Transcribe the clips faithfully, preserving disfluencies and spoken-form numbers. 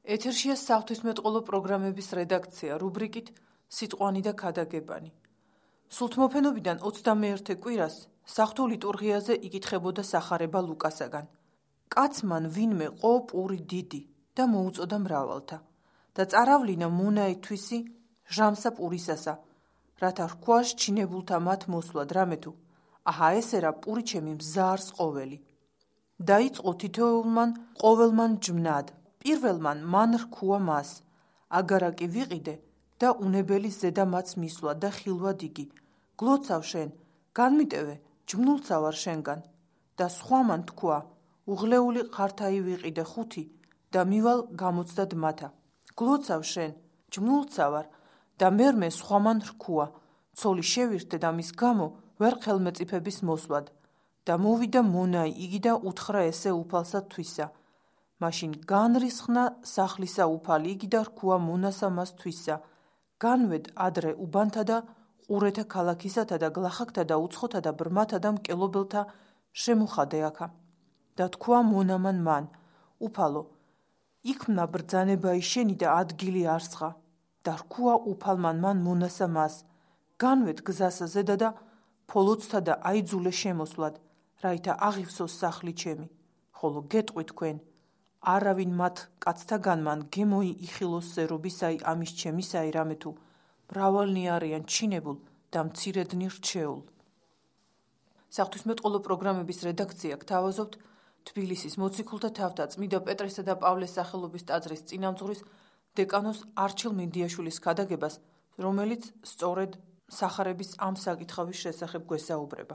ეთერშია საღვთისმეტყველო პროგრამების რედაქცია რუბრიკით სიტყვანი და ქადაგებანი. სულთმოფენობიდან ოცდამეერთე კვირას საღვთო ლიტურგიაზე იკითხებოდა სახარება ლუკასაგან. კაცმან ვინმე ყო პური დიდი და მოუწოდა მრავალთა და წარავლინა მონაი თვისი ჟამსა პურისასა, რათა რქვაშ ჩინებულთა მათ მოსვლად რამე თუ აჰა ესერა პური ჩემი მზარს ყოველი. დაიწყო თითოეულმან ყოველმან ჯმნად. პირველმან მან რქუა მას, აგარაკი ვიყიდე და უნებელი ზედა მაც მისვლა და ხილვა დიდი. გლოცავ შენ, განმიტევე, ჯმნულცა ვარ შენგან. და სხვამან თქვა, უღლეული ყართაი ვიყიდე ხუთი და მივალ გამოცდად მათა. გლოცავ შენ, ჯმნულცა ვარ და მერმე სხვამან რქუა, ცოლი შევირთე და მის გამო ვერ ხელმეწიფების მოსვლად. და მოვიდა მონაი იგი და უთხრა ესე უფალსა თვისა. მაშინ განრისხნა სახლისა უფალი იგი და რქუა მონასა მას თვისა. განვედ ადრე უბანთა და ყურეთა ქალაქისათა და გლახაკთა და უცხოთა და ბრმათა და მკელობელთა შემოხადე აქა. და თქვა მონამან მან, უფალო, იქმნა ბრძანებაი შენი და ადგილი არსღა. და რქუა უფალმან მან მონასა მას, განვედ გზასა ზედა და ფოლოცთა და აიძულე შემოსვლად, რაითა აღივსოს სახლი ჩემი, ხოლო გეტყვი თქვენ, არავინ მათ კაცთაგან მან გემოი იხილოს სერობისაი ამის ჩემისაი რამე თუ მრავალნი არიან ჩინებულ და მცირედნი რჩეულ. საღვთისმეტყველო პროგრამების რედაქცია გთავაზობთ თბილისის მოციქულთა თავთა წმიდა პეტრესა და პავლეს სახელობის ტაძრის წინამძღვრის დეკანოს არჩილ მინდიაშვილის ქადაგებას, რომელიც სწორედ სახარების ამ საკითხების შესახებ გვესაუბრება.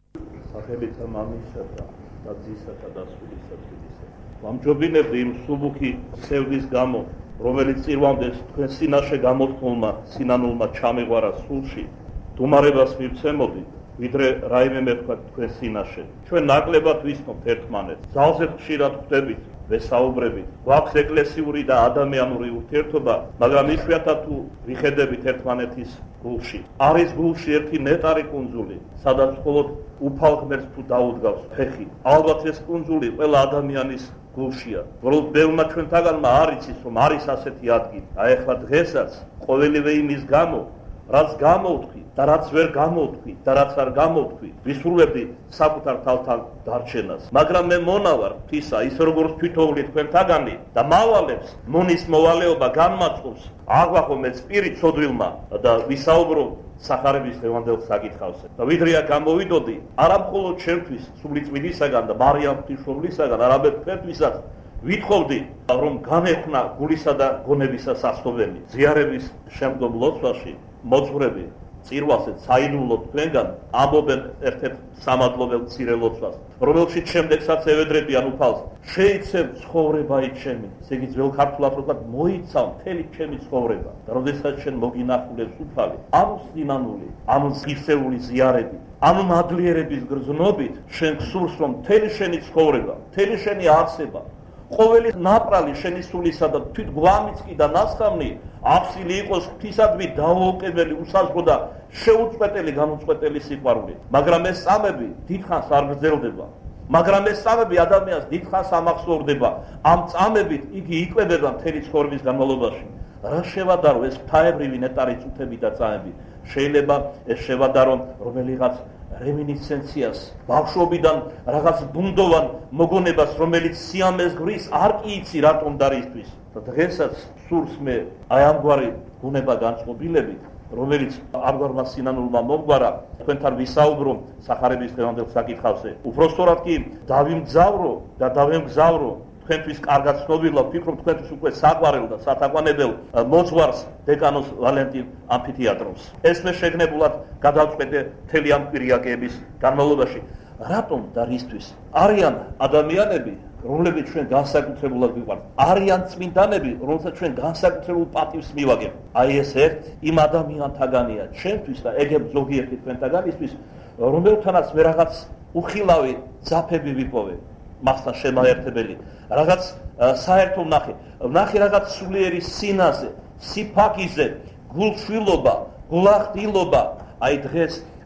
სახელითა მამისათა და ძისათა და სულისათა ვამჯობინებდი იმ სუბუქი სევდის გამო, რომელიც წირვამდეს თქვენ სინაშე გამოთქმულმა სინანულმა ჩამეღვარა სულში, დუმარებას მივცემოდი, ვიდრე რაიმე მეთქვა თქვენ სინაშე. ჩვენ ნაკლებად ვისმობთ ერთმანეთს, ძალზე ხშირად ხვდებით, ვესაუბრებით, გვაქვს ეკლესიური და ადამიანური ურთიერთობა, მაგრამ იშვიათად თუ ვიხედებით ერთმანეთის გულში. არის გულში ერთი ნეტარი კუნძული, სადაც მხოლოდ უფალ ღმერთს თუ დაუდგავს ფეხი. ალბათ ეს კუნძული ყველა ადამიანის გულშია. უბრალოდ ბევრმა ჩვენთაგანმა არ იცის, რომ არის ასეთი ადგილი. აი ახლა დღესაც ყოველივე იმის გამო, რაც გამოვთქვი და რაც ვერ გამოვთქვი და რაც არ გამოვთქვი, ვისურვებდი საკუთარ თავთან დარჩენას. მაგრამ მე მონავარ ღვთისა, ის როგორც თვითოული თქვენთაგანი და მავალებს მონის მოვალეობა განმაწყობს, აღვახო მე სპირით სოდვილმა და ვისაუბრო სახარების დღევანდელ საკითხავზე. და ვიდრეა გამოვიდოდი, არა მხოლოდ ჩემთვის, სულიწმიდისაგან და მარიამ ღვთისმშობლისაგან, არამედ თქვენთვისაც ვითხოვდი, რომ განეხვნა გულისა და გონებისა სასწავლელი. ზიარების შემდგომ ლოცვაში მოძღვრები წირვალზე საიდუმლოდ თქვენგან ამბობენ ერთ-ერთ სამადლობელ მცირე ლოცვას, რომელშიც შემდეგსაც ევედრებიან უფალს, შეიცემ ცხოვრებაი ჩემი, ესე იგი ძველ ქართულად ვთქვათ, მოიცავ მთელი ჩემი ცხოვრება. და როდესაც შენ მოგინახულებს უფალი, ამ სინანული, ამ ღირსეული ზიარები, ამ მადლიერების გრძნობით, შენ გსურს, რომ მთელი შენი ცხოვრება, მთელი შენი არსება, ყოველი ნაპრალი შენი სულისა და თვით გვამიწკი და ნასხამნი აღსილი იყოს ღვთისადმი დაუოკებელი უსაზღრო და შეუწყვეტელი განუწყვეტელი სიყვარული. მაგრამ ეს წამები დიდხანს არ გრძელდება. მაგრამ ეს წამები ადამიანს დიდხანს ამახსოვრდება. ამ წამებით იგი იკვებება მთელი ცხოვრების განმავლობაში. რა შევადარო ეს ღვთაებრივი ნეტარი წუთები და წამები? შეიძლება ეს შევადარონ რომელიღაც რემინისცენციას, ბავშვობიდან რაღაც ბუნდოვან მოგონებას, რომელიც სიამეს გვრის, არ კი იცი რატომ და რისთვის. და დღესაც სურს მე აი ამგვარი ბუნება განწყობილებით, რომელიც ამგვარმა სინანულმა მომგვარა, თქვენთან ვისაუბრო სახარების დღევანდელ საკითხავზე. უпростоრად კი დავიმგზავრო და დავემგზავრო თქვენთვის კარგად ცნობილ, ვფიქრობ თქვენთვის უკვე საყვარელ და სათაყვანებელ მოძღვარს დეკანოს ვალენტინ ამფითეატროს. ეს მე შეგნებულად გადავწყვეტე მთელი ამ კვირიაკების განმავლობაში. რატომ და რისთვის? არიან ადამიანები, რომლებიც ჩვენ განსაკუთრებულად ვიყვართ. არიან წმინდანები, რომელსაც ჩვენ განსაკუთრებულ პატივს მივაგებთ. აი ეს ერთ იმ ადამიანთაგანია ჩვენთვის და ეგებ ზოგიერთი თქვენთაგანისთვის, რომელთანაც მე რაღაც უხილავი ძაფები ვიპოვე. მასთან შემაერთებელი, რაღაც საერთო ვნახე, ვნახე რაღაც სულიერი სინაზე, სიფაქიზე, გულშვილობა, გულახდილობა. აი დღეს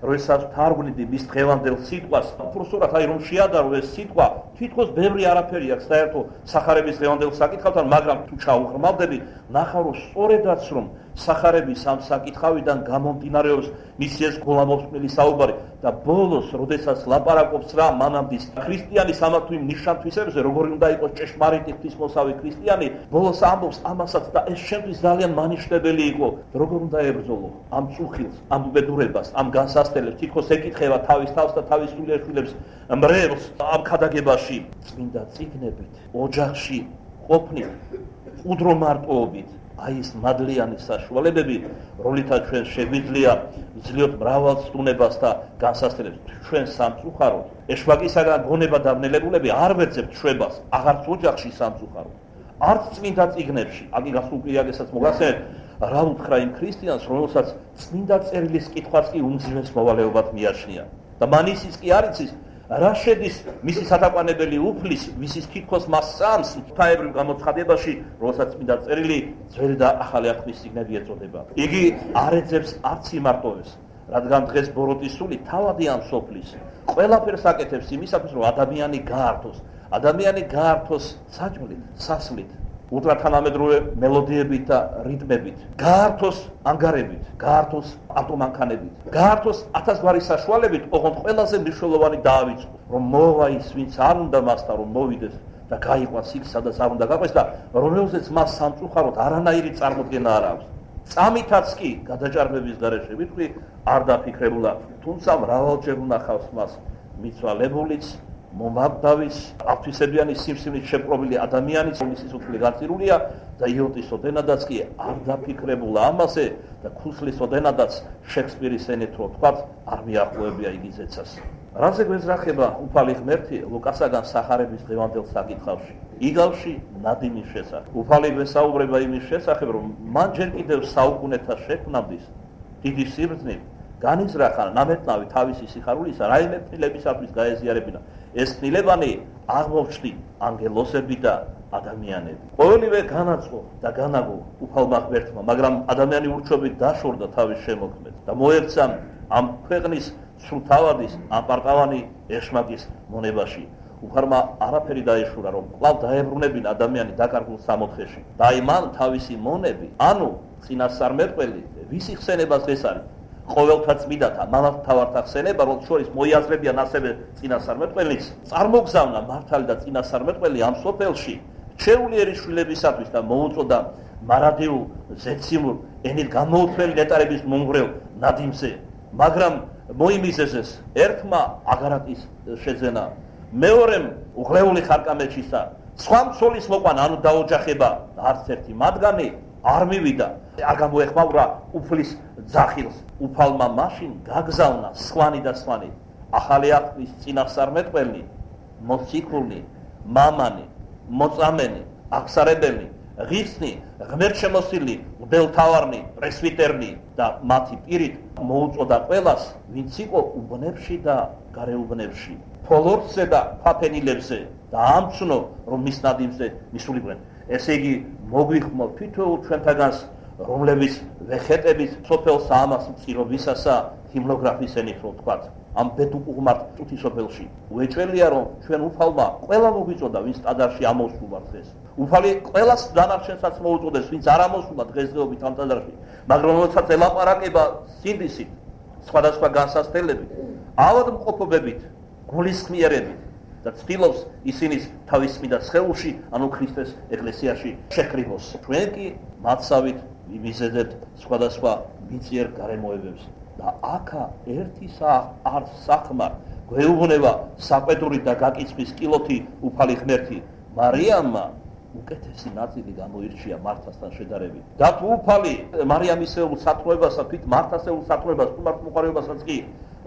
როდესაც თარგმნიდი მის დღევანდელ სიტყვას, უბრალოდ აი რომ შეადარო ეს სიტყვა, თითქოს ბევრი არაფერი აქვს საერთო სახარების დღევანდელ საკითხავთან, მაგრამ თუ ჩაუღრმავდები, ნახავ რომ სწორედაც რომ სახარების ამ საკითხავიდან გამომდინარეობს მისი ეს გულამოსმელი საუბარი და ბოლოს, როდესაც ლაპარაკობს რა მანამდის ქრისტიანის ამა თუ იმ ნიშან-თვისებებზე, როგორი უნდა იყოს ჭეშმარიტი ღვთისმოსავი ქრისტიანი, ბოლოს ამბობს ამასაც და ეს შემთხვევით ძალიან მანიშნებელი იყო, როგორ უნდა ებრძოლო ამ წუხილს, ამ უბედურებას, ამ განსასწრებს, თითქოს ეკითხება თავის თავს და თავის სულიერშვილებს მრევლს ამ ქადაგებაში, წმინდა წიგნებით, ოჯახში ყოფნით, უდრო მარტოობით, აი ეს მადლიანი საშუალებები, როლითაც ჩვენ შეგვიძლია ვიძლიოთ მრავალ სტუნებას და განსასწრებს ჩვენ სამწუხაროდ. ეშვაკისაგან გონება დამნელებულები არ ვეძებთ შვებას, აღარც ოჯახში სამწუხაროდ. არც წმინდა წიგნებში, აგი გასულყიაგესაც მოგახსენეთ, რა უთხრა იმ ქრისტიანს, რომელსაც წმინდა წერილის კითხვაც კი უმძიმეს მოვალეობად მიაჩნია. და მან ისიც კი არ იცის, რა შედის მისი სათაყვანებელი უფლის, ვისის თითქოს მას სამს ღვთაებრივ გამოცხადებაში, რომელსაც წმინდა წერილი ძველი და ახალი აღთქმის წიგნები ეწოდება. იგი არ ეძებს არც იმარტოვებს, რადგან დღეს ბოროტის სული თავადი ამ სოფლის ყველაფერს აკეთებს იმისათვის, რომ ადამიანი გაართოს, ადამიანი გაართოს საჭმლით, სასლით, ულტრათანამედროვე მელოდიებით და რიტმებით, გაართოს ანგარებით, გაართოს ავტომანქანებით, გაართოს ათასგვარი საშუალებით, ოღონდ ყველაზე მნიშვნელოვანი დაავიწყო, რომ მოვა ის, ვინც არ უნდა მასთან რომ მოვიდეს და გაიყვანს იქ, სადაც არ უნდა გაყვეს და რომელზეც მას სამწუხაროდ არანაირი წარმოდგენა არ აქვს. წამითაც კი გადაჭარბების გარეშე ვიტყვი არ დაფიქრებულა, თუმცა მრავალჯერ უნახავს მას მიცვალებულიც, მომაკვდავის, ღვთისებიანი სიმსივნით შეპყრობილი ადამიანის სიცოცხლე გაწირულია და იოტის ოდენადაც კი არ დაფიქრებულა ამაზე და ქუსლის ოდენადაც შექსპირის ენით რო თქვათ, არ მიახლოებია იგი ზეცას. რაზე გვეძრახება უფალი ღმერთი ლუკასაგან სახარების დღევანდელ საკითხავში, იგავში ნადიმის შესახებ. უფალი გვესაუბრება იმის შესახებ, რომ მან ჯერ კიდევ საუკუნეთა შექმნამდის დიდი სიბრძნით განიზრახა ნამეტნავი თავისი სიხარულისა, რაიმე ფრილებისათვის გაეზიარებინა. ეს ფრილებანი აღმოჩნდი ანგელოსები და ადამიანები. ყოველივე განაწყო და განაგო უფალმა ღმერთმა, მაგრამ ადამიანი ურჩობით დაშორდა თავის შემოქმედს და მოექცა ამ ქვეყნის სრულთავადის, ამ პარტავანი ეშმაკის მონებაში. უფალმა არაფერი დაეშურა, რომ კვლავ დაებრუნებინა ადამიანი დაკარგულ სამოთხეში. და აი მან თავისი მონები, ანუ წინასწარმეტყველი, ვისი ხსენება დღეს არის? ყოველთა წმინდათა, მამათმთავართა ხსენება, რომელთა შორის მოიაზრებიან ასევე წინასწარმეტყველიც, წარმოგზავნა მართალი და წინასწარმეტყველი ამ სოფელში ჩვეულიერი შვილებისათვის და მოუწოდა მარადიულ ზეციმურ ენით გამოუცველი ნეტარების მომღრელ ნადიმზე, მაგრამ მოიმიზეზეს ერთმა აგარატის შეძენა, მეორემ უღლეული ხარკამეჩისა, სხვა მცოლის მოყვანა, ანუ დაოჯახება, არც ერთი მათგანი არ მივიდა, არ გამოეხმაურა უფლის ძახილს. უფალმა მაშინ გაგზავნა სხვანი და სხვანი ახალი აღთქმის წინასწარმეტყველი, მოციქული, მამანი, მოწამენი, აღსარებელი, ღირსნი, ღმერთშემოსილი, მღვდელმთავარნი, პრესვიტერნი და მათი პირით მოუწოდა ყველას, ვინც იყო უბნებში და გარეუბნებში, ფოლორცზე და ფაფენილებზე და ამცნო, რომ მის ნადიმზე მისულიყვნენ. ესე იგი, მოგვიხმო თითოეულ ჩვენთაგანს, რომლებიც ვეხეტებით სოფელსა ამას მწირობისასა ჰიმნოგრაფის ენით რო ვთქვათ, ამ ბედუყუღმართ წუთი სოფელში. უეჭველია, რომ ჩვენ უფალმა ყველა მოგვიწოდა, ვინც ტაძარში ამოსულა დღეს. უფალი ყველას დანარჩენსაც მოუწოდეს, ვინც არ ამოსულა დღესდღეობით ამ ტაძარში, მაგრამ როდესაც ელაპარაკება სინდისით, სხვადასხვა განსასწრებით, ავადმყოფობებით, გულისხმიერებით და ცდილობს ისინის თავის წმინდა სხეულში, ანუ ქრისტეს ეკლესიაში შეკრიბოს. ჩვენ კი მათსავით ვიმიზედებთ სხვადასხვა მიწიერ გარემოებებს და აქა ერთისა არ სახმარ გვეუბნება საყვედური და გაკიცხვის კილოთი უფალი ღმერთი მარიამმა უკეთესი ნაწილი გამოირჩია მართასთან შედარებით. და თუ უფალი მარიამისეულ სათნოებასა, თვით მართასეულ სათნოებას, თუმართ მოყარეობასაც კი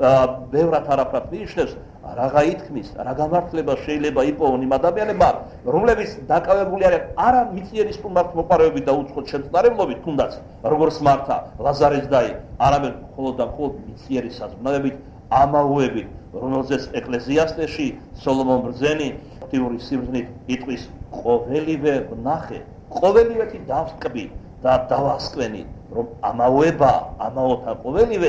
ბევრად არაფრად მიიჩნევს, რაღა ითქმის, რა გამართლება შეიძლება იპოვონ იმ ადამიანებმა, რომლებიც დაკავებული არიან არა მიწიერი სტუმართ მოყარეობით და უცხო შემწყნარებლობით, თუნდაც როგორც მართა, ლაზარეს დაი, არამედ მხოლოდ და მხოლოდ მიწიერი საზღვნავებით, ამაუებით, რომელზეც ეკლესიასტეში სოლომონ ბრძენი ღვთიური სიბრძნით იტყვის, ყოველივე ვნახე, ყოველივეთი დავსკბი და დავასკვენი, რომ ამაუება, ამაოთა ყოველივე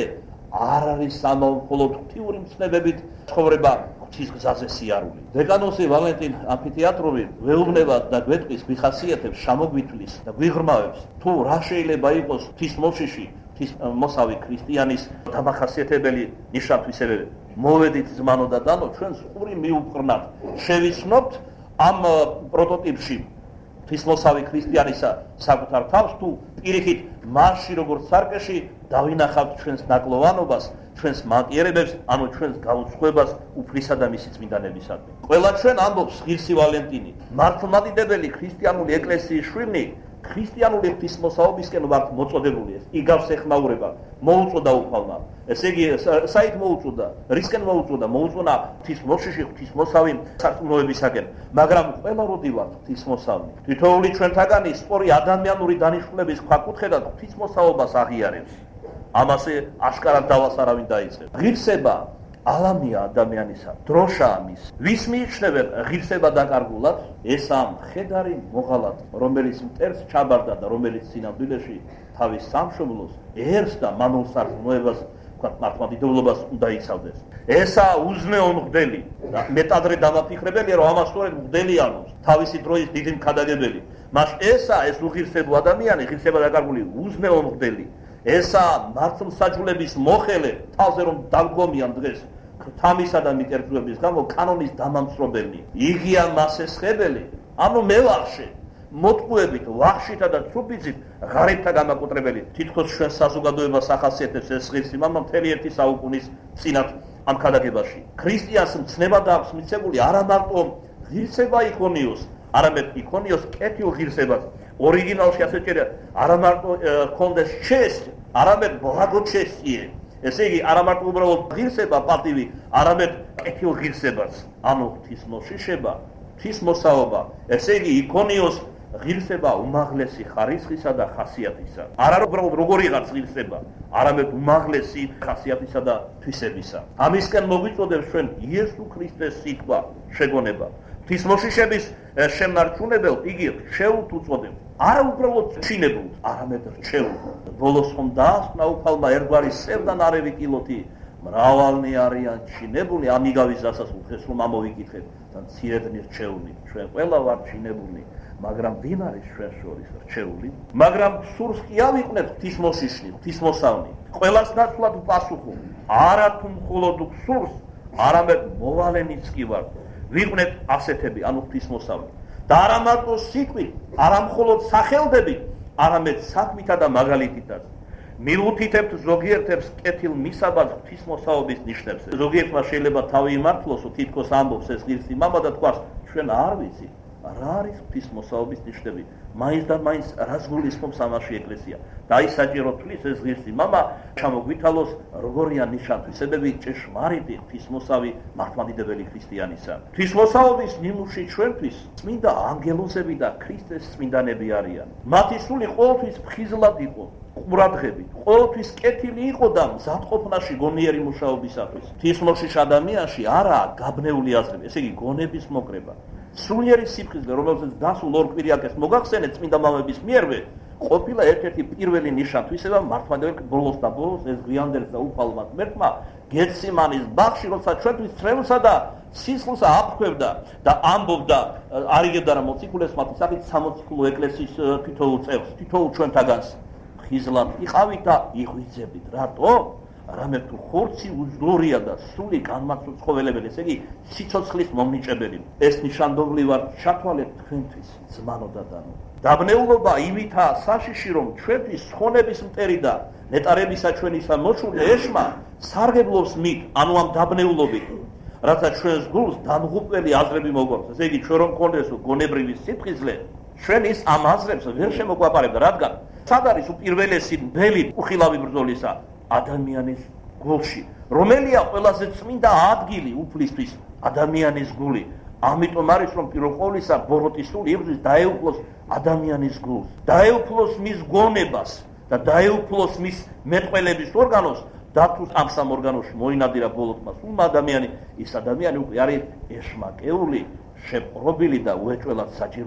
არ არის ამავ მხოლოდ ღვთიური მცნებებით ცხოვრება ღვთის გზაზე სიარული. დეკანოსი ვალენტინ ამფითეატროვი ვეუბნებათ და გვეტყვის გვიხასიათებს შამოგვითვლის და გვიღრმავებს თუ რა შეიძლება იყოს ღვთის მოშიში ღვთის მოსავი ქრისტიანის დამახასიათებელი ნიშან-თვისებები. მოვედით ზმანო და დანო ჩვენს ყური მიუყრნათ შევიცნობთ ამ პროტოტიპში ღვთისმოსავი ქრისტიანისა საკუთარ თავს თუ პირიქით მასში როგორც სარკეში დავინახავთ ჩვენს ნაკლოვანობას, ჩვენს მანკიერებებს, ანუ ჩვენს გაუცხოებას უფლისა და მისი წმინდანებისადმი. ყველა ჩვენ ამბობს ღირსი ვალენტინი, მართლმადიდებელი ქრისტიანული ეკლესიის შვილი ქრისტიანული ღვთისმოსავებისკენ ვართ მოწოდებული ეს იგავს ეხმაურება მოუწოდა უფალმა. ესე იგი საით მოუწოდა, რისკენ მოუწოდა, მოუწონა ღვთისმოშიში ღვთისმოსავი სარწმუნოებისაკენ, მაგრამ ყველა როდი ვართ ღვთისმოსავი. თითოეული ჩვენთაგანი სწორი ადამიანური დანიშნულების ქვაკუთხედად ღვთისმოსავობას აღიარებს. ამაზე აშკარად დავას არავინ დაიწყებს. ღირსება ალამია ადამიანისა, დროშაა მის. ვის მიიჩნევენ ღირსება დაკარგულად? ესა მხედარი მოღალატ, რომელიც მტერს ჩაბარდა და რომელიც სინამდვილეში თავის სამშობლოს ერს და მამულ სარწმუნოებას, ვთქვათ, მართლმადიდებლობას უნდა იცავდეს. ესა უზნეო მღვდელი და მეტადრე დამაფიქრებელია, რომ ამას სწორედ მღვდელი ანობს, თავისი დროის დიდი მქადაგებელი. მას ესა ეს უღირსებო ადამიანი, ღირსება დაკარგული უზნეო მღვდელი. ესა მართლმსაჯულების მოხელე, თავზე რომ დაგგომიან დღეს თამისა და მიკერძოების გამო კანონის დამამცრობელი. იგია მასესხებელი, ანუ მევახშე, მოტყუებით, ვახშითა და ცუპიცით ღარიბთა გამაკუტრებელი. თითქოს ჩვენ საზოგადოებას ახასიათებს ეს ღირსი მამა მთელი ერთი საუკუნის წინათ ამ ქადაგებაში. ქრისტიანს მცნება და აქვს მიცემული არა მარტო ღირსება იქონიოს, არამედ იქონიოს კეთილ ღირსებას. ორიგინალში ასე წერია, არა მარტო ჰქონდეს ჩესტი, არამედ ბლაგო ჩესტიე. ესე იგი, არა მარტო უბრალოდ ღირსება პატივი, არამედ კეთილ ღირსებაც. ანუ ღვთისმოშიშება, ღვთისმოსაობა, ესე იგი, იქონიოს ღირსება უმაღლესი ხარისხისა და ხასიათისა. არა უბრალოდ როგორიღაც ღირსება, არამედ უმაღლესი ხასიათისა და თვისებისა. ამისკენ მოგვიწოდებს ჩვენ იესო ქრისტეს სიტყვა შეგონება. ღვთისმოშიშების შემნარჩუნებელ იგი რჩეულთ უწოდებს. არა უბრალოდ ჩინებულთ, არამედ რჩეულთ. ბოლოს ხომ დაასკვნა უფალმა ერთგვარი სევდანარევი კილოთი, მრავალნი არიან ჩინებული, ამიგავის დასასრულს დღეს რომ ამოვიკითხეთ და მცირედნი რჩეული. ჩვენ ყველა ვართ ჩინებული, მაგრამ ვინ არის ჩვენ შორის რჩეული? მაგრამ სურს კი ავიყვნეთ ღვთისმოშიში, ღვთისმოსავნი. ყველას ნაცვლად პასუხო, არა თუ მხოლოდ სურს, არამედ მოვალენიც კი ვარ. ვიყვნეთ ასეთები, ანუ ღვთისმოსავნი. და არა მარტო სიტყვით, არა მხოლოდ სახელდებით, არამედ საქმითა და მაგალითითაც. მილუთითებთ ზოგიერთებს კეთილ მისაბაძ ღვთისმოსაობის ნიშნებს. ზოგიერთმა შეიძლება თავი იმართლოსო, თითქოს ამბობს ეს ღირსი მამა და თქვას, ჩვენ არ ვიცით, რა არის ღვთისმოსაობის ნიშნები. მაინც და მაინც რას გულისხმობს ამაში ეკლესია. და ის საჭირო თვლის ეს ღირსი მამა ჩამოგვითალოს როგორია ნიშან-თვისებები ჭეშმარიტი ღვთისმოსავი მართლმადიდებელი ქრისტიანისა. ღვთისმოსაობის ნიმუში ჩვენთვის წმინდა ანგელოზები და ქრისტეს წმინდანები არიან. მათი სული ყოველთვის ფხიზლად იყო, ყურადღებით, ყოველთვის კეთილი იყო და მზადყოფნაში გონიერი მუშაობისათვის. ღვთისმოშიშ ადამიანში არაა გაბნეული აზრები, ესე იგი გონების მოკრება. სულიერი სიფხიზლე, რომელზეც დასულ ორ კვირიაკეს მოგახსენეთ წმინდა მამების მიერვე, ყოფილა ერთ-ერთი პირველი ნიშან-თვისება მართლმადიდებელი ბოლოს და ბოლოს ეს გვიანდელს და უფალმა ღმერთმა გეციმანის ბაღში, როცა ჩვენთვის წრევლსა და სისხლს აფრქვევდა და ამბობდა, არიგებდა რა მოციქულებს მათი სახით სამოციქულო ეკლესიის თითოეულ წევრს, თითოეულ ჩვენთაგანს ხიზლად იყავით და იღვიძებით. რატო? რამე თუ ხორცი უძლურია და სული განმაცო ცხოველებელი, ესე იგი სიცოცხლის მომნიჭებელი. ეს ნიშანდობლი ვარ ჩათვალეთ თქვენთვის, ზმანო და დანო. დაბნეულობა ივითაა საშიში, რომ ჩვენთვის ხონების მტერი და ნეტარებისა ჩვენისა მოშული ეშმა სარგებლობს მით, ანუ ამ დაბნეულობით, რათა ჩვენს გულს დამღუპველი აზრები მოგვაქვს. ესე იგი, ჩვენ რომ გქონდესო გონებრივი სიფხიზლე, ჩვენ ის ამ აზრებს ვერ შემოგვაპარებდა, რადგან სად არის უპირველესი ბელი უხილავი ბრძოლისა? ადამიანის გულში, რომელია ყველაზე წმინდა ადგილი უფლისთვის, ადამიანის გული. ამიტომ არის რომ პირველ ყოვლისა ბოროტის სული იბრძვის დაეუფლოს ადამიანის გულს, დაეუფლოს მის გონებას და დაეუფლოს მის მეტყველების ორგანოს და თუ ამ სამ ორგანოში მოინადირა ბოლოტმა სულმა ადამიანი, ის ადამიანი უკვე არის ეშმაკეული, შეპყრობილი და უეჭველად საჭიროებს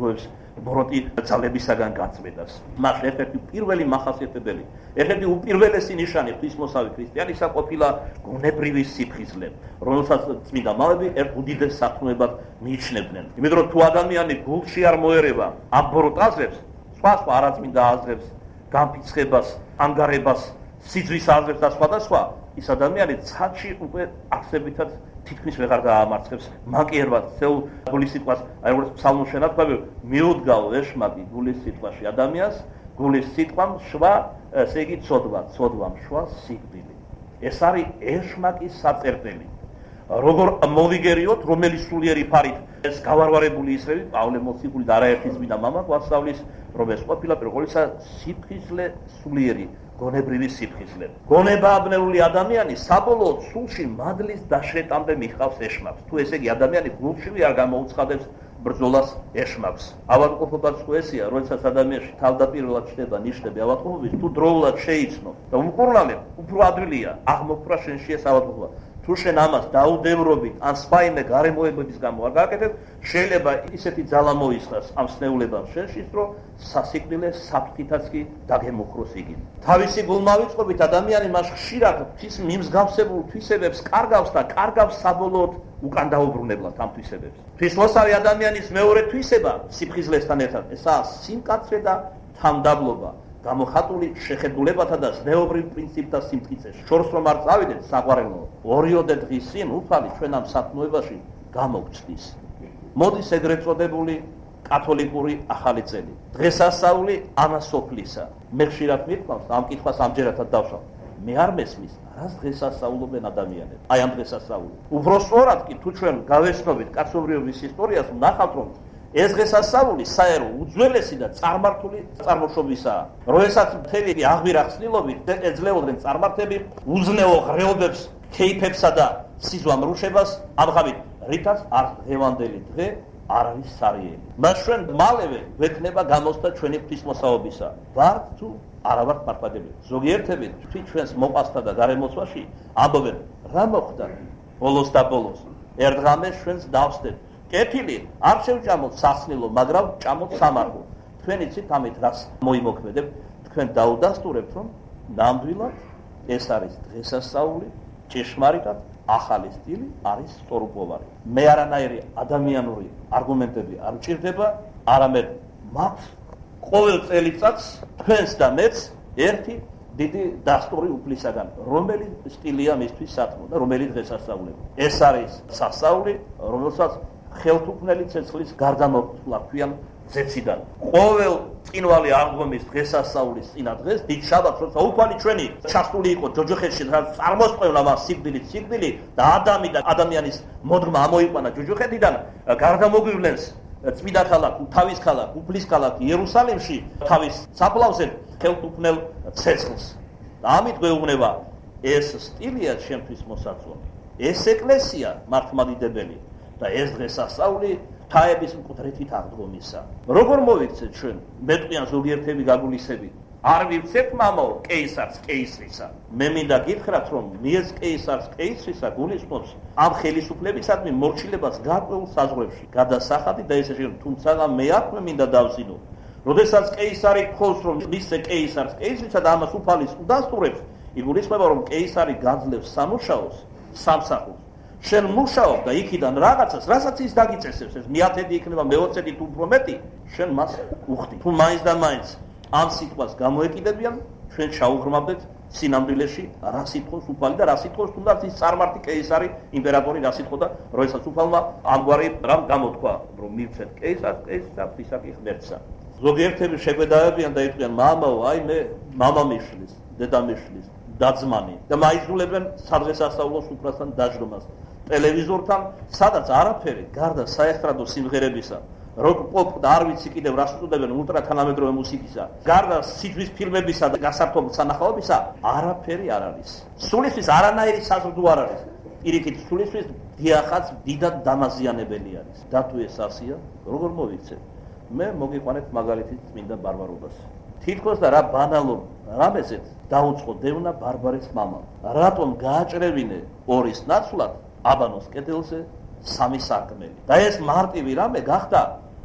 ბოროტი ძალებისაგან გაწმედას. მას ერთ-ერთი პირველი მახასიათებელი, ერთ-ერთი უპირველესი ნიშანი ღვთისმოსავი ქრისტიანისა ყოფილა გონებრივი სიფხიზლე, რომელსაც წმინდა მამები ერთ უდიდეს საქმეებად მიიჩნევდნენ. იმიტომ რომ თუ ადამიანი გულში არ მოერევა ამ ბოროტ აზრებს, სხვა სხვა არაწმინდა აზრებს, განფიცხებას, ანგარებას, სიძვის აზრებს და სხვა და სხვა, ის ადამიანი ცაჩი უკვე აქცებითად თითქმის ვეღარ გაამარცხებს მაკიერბად ცელ გულის სიტყვას, აი როგორც ფსალმურში ნათქვამი, მიუდგავ ეშმაკი გულის სიტყვაში ადამიანს, გულის სიტყვამ შვა, ესე იგი ცოდვა, ცოდვამ შვა სიკვდილი. ეს არის ეშმაკის საწერტელი. როგორ მოვიგერიოთ, რომელი სულიერი ფარით ეს გავარვარებული ისრები, პავლე მოციქული და არაერთი წმინდა მამა გვასწავლის, რომ ეს ყოფილა პირველისა სიფხიზლე სულიერი. გონებრივი სიფხიზლე. გონებააბნეული ადამიანი საბოლოოდ სულში მადლის დაშრეტამდე მიჰყავს ეშმაკს. თუ ესე იგი ადამიანი გულშივე არ გამოუცხადებს ბრძოლას ეშმაკს. ავადმყოფობაც ხო ესეა, როდესაც ადამიანში თავდაპირველად ჩნდება ნიშნები ავადმყოფობის, თუ დროულად შეიცნო და უმკურნალებ, უფრო ადვილია აღმოფხვრა შენში ეს ავადმყოფობა. თუ შენ ამას დაუდევრობით ან სპაიმე გარემოებების გამო არ გააკეთებ, შეიძლება ისეთი ძალა მოისხას ამ სნეულებამ შენში, რომ სასიკვდილე საფრთხითაც კი დაგემოხროს იგი. თავისი გულმავიწყობით ადამიანი მას ხშირად ღვთის მიმსგავსებულ თვისებებს კარგავს და კარგავს საბოლოოდ უკან დაუბრუნებლად ამ თვისებებს. ღვთისმოსავი ადამიანის მეორე თვისება სიფხიზლესთან ერთად ესაა სიმკაცრე და თამდაბლობა. გამოხატული შეხედულებათა და ზნეობრივ პრინციპთა სიმტკიცეში. შორს რომ არ წავიდეთ საყვარელო, ორიოდე დღის წინ უფალი ჩვენ ამ საქმეობაში გამოგჩნდის. მოდის ეგრეთ წოდებული კათოლიკური ახალი წელი. დღესასწაული ამასოფლისა. მე ხშირად მithქვამს, ამ კითხვას ამჯერადად დავსვამ. მე არ მესმის, რას დღესასწაულობენ ადამიანები. აი ამ დღესასწაული. უფრო სწორად კი თუ ჩვენ გავეცნობით კაცობრიობის ისტორიას, ვნახავთ რომ ეს დღესასწაული საერო უძველესი და წარმართული წარმოშობისაა. როდესაც მთელი აღვირა ხსნილობით ეძლეოდნენ წარმართები უზნეო ღრეობებს, ქეიფებსა და სიზვამრუშებას, ამღავით რითაც არ დღევანდელი დღე არ არის სარიელი. მას ჩვენ მალევე ვექნება გამოსთა ჩვენი ღვთისმოსაობისა. ვართ თუ არა ვართ პარპადები. ზოგიერთები თვით ჩვენს მოყასთა და გარემოცვაში ამბობენ, რა მოხდა ბოლოს და ბოლოს. ერთ ღამეს ჩვენს დავსდეთ. კეთილი არ შევჭამოთ სახსნილო, მაგრამ ჭამოთ სამარხო. თქვენ იცით ამით რას მოიმოქმედებ? თქვენ დაუდასტურებთ, რომ ნამდვილად ეს არის დღესასწაული, ჭეშმარიტად ახალი სტილი არის სწორუფოვანი. მე არანაირი ადამიანური არგუმენტები არ მჭირდება, არამედ მაქვს ყოველ წელიწადს თქვენს და მეც ერთი დიდი დასტური უფლისაგან, რომელი სტილია მისთვის სათმო და რომელი დღესასწაული. ეს არის სასწაული, რომელსაც ხელთუქმნელი ცეცხლის გარდამოქმნილა ქვიან ზეციდან. ყოველ წინვალი აღდგომის დღესასწაულის წინა დღეს, დიდ შაბათს, როცა უფალი ჩვენი ჩასული იყო ჯოჯოხეთში, რაც წარმოსწევნა მას სიკვდილით სიკვდილი და ადამი და ადამიანის მოდგმა ამოიყვანა ჯოჯოხეთიდან, გარდამოგვივლენს წმინდა ქალაქ, თავის ქალაქ, უფლის ქალაქ იერუსალიმში, თავის საფლავზე ხელთუქმნელ ცეცხლს. და ამით გვეუბნება, ეს სტილია ჩემთვის მოსაწონი. ეს ეკლესია მართლმადიდებელი და ეს დღესასწაული თაების მკვდრეთით აღდგომისა. როგორ მოვიქცეთ ჩვენ მეტყვიან ზოგიერთები გაგულისები? არ ვივცეთ მამაო კეისარს კეისრისა. მე მინდა გითხრათ, რომ მიეს კეისარს კეისრისა გულისხმობს ამ ხელისუფლებისადმი მორჩილებას გარკვეულ საზღვრებში გადასახადი და ესე შემდეგ, თუმცა მე აქ მე მინდა დავზინო. როდესაც კეისარი გთხოვს, რომ მისცე კეისარს კეისრისა და ამას უფალის უდასტურებს, იგულისხმება, რომ კეისარი გაძლევს სამუშაოს სამსახურს. შენ მუშაობ და იქიდან რაღაცას, რასაც ის დაგიწესებს, ეს მეათედი იქნება, მეოცედი თუ უფრო მეტი, შენ მას უხდი. თუ მაინც და მაინც ამ სიტყვას გამოეკიდებიან, ჩვენ ჩაუღრმავდეთ სინამდვილეში რა სიტყვის უფალი და რა სიტყვის თუნდაც ის წარმართი კეისარი, იმპერატორი რა სიტყოდა, როდესაც უფალმა ამგვარი რამ გამოთქვა, რომ მივცეთ კეისარს, კეისარს ისაკი ღმერთსა. ზოგიერთები შეგვედავებიან და იტყვიან, მამაო, აი მე მამამიშვილის, დედამიშვილის დაძმანი და მაიძულებენ სადღესასწაულო სუფრასთან დაждომას. ტელევიზორთან, სადაც არაფერი გარდა საესტრადო სიმღერებისა, როკ პოპ და არ ვიცი კიდევ რას უწოდებენ ულტრათანამედროვე მუსიკისა, გარდა სიძვის ფილმებისა და გასართობ სანახაობისა, არაფერი არ არის. სულისთვის არანაირი საზრდო არ არის. პირიქით, სულისთვის დიახაც დიდად დამაზიანებელი არის. და თუ ეს ასია, როგორ მოვიქცეთ? მე მოგიყვანეთ მაგალითით წმინდა ბარბარობას. თითქოს და რა ბანალურ რამეზეთ დაუწყო დევნა ბარბარეს მამამ. რატომ გააჭრევინე ორის ნაცვლად აბანოს კედელზე სამი სარკმელი? და ეს მარტივი რამე გახდა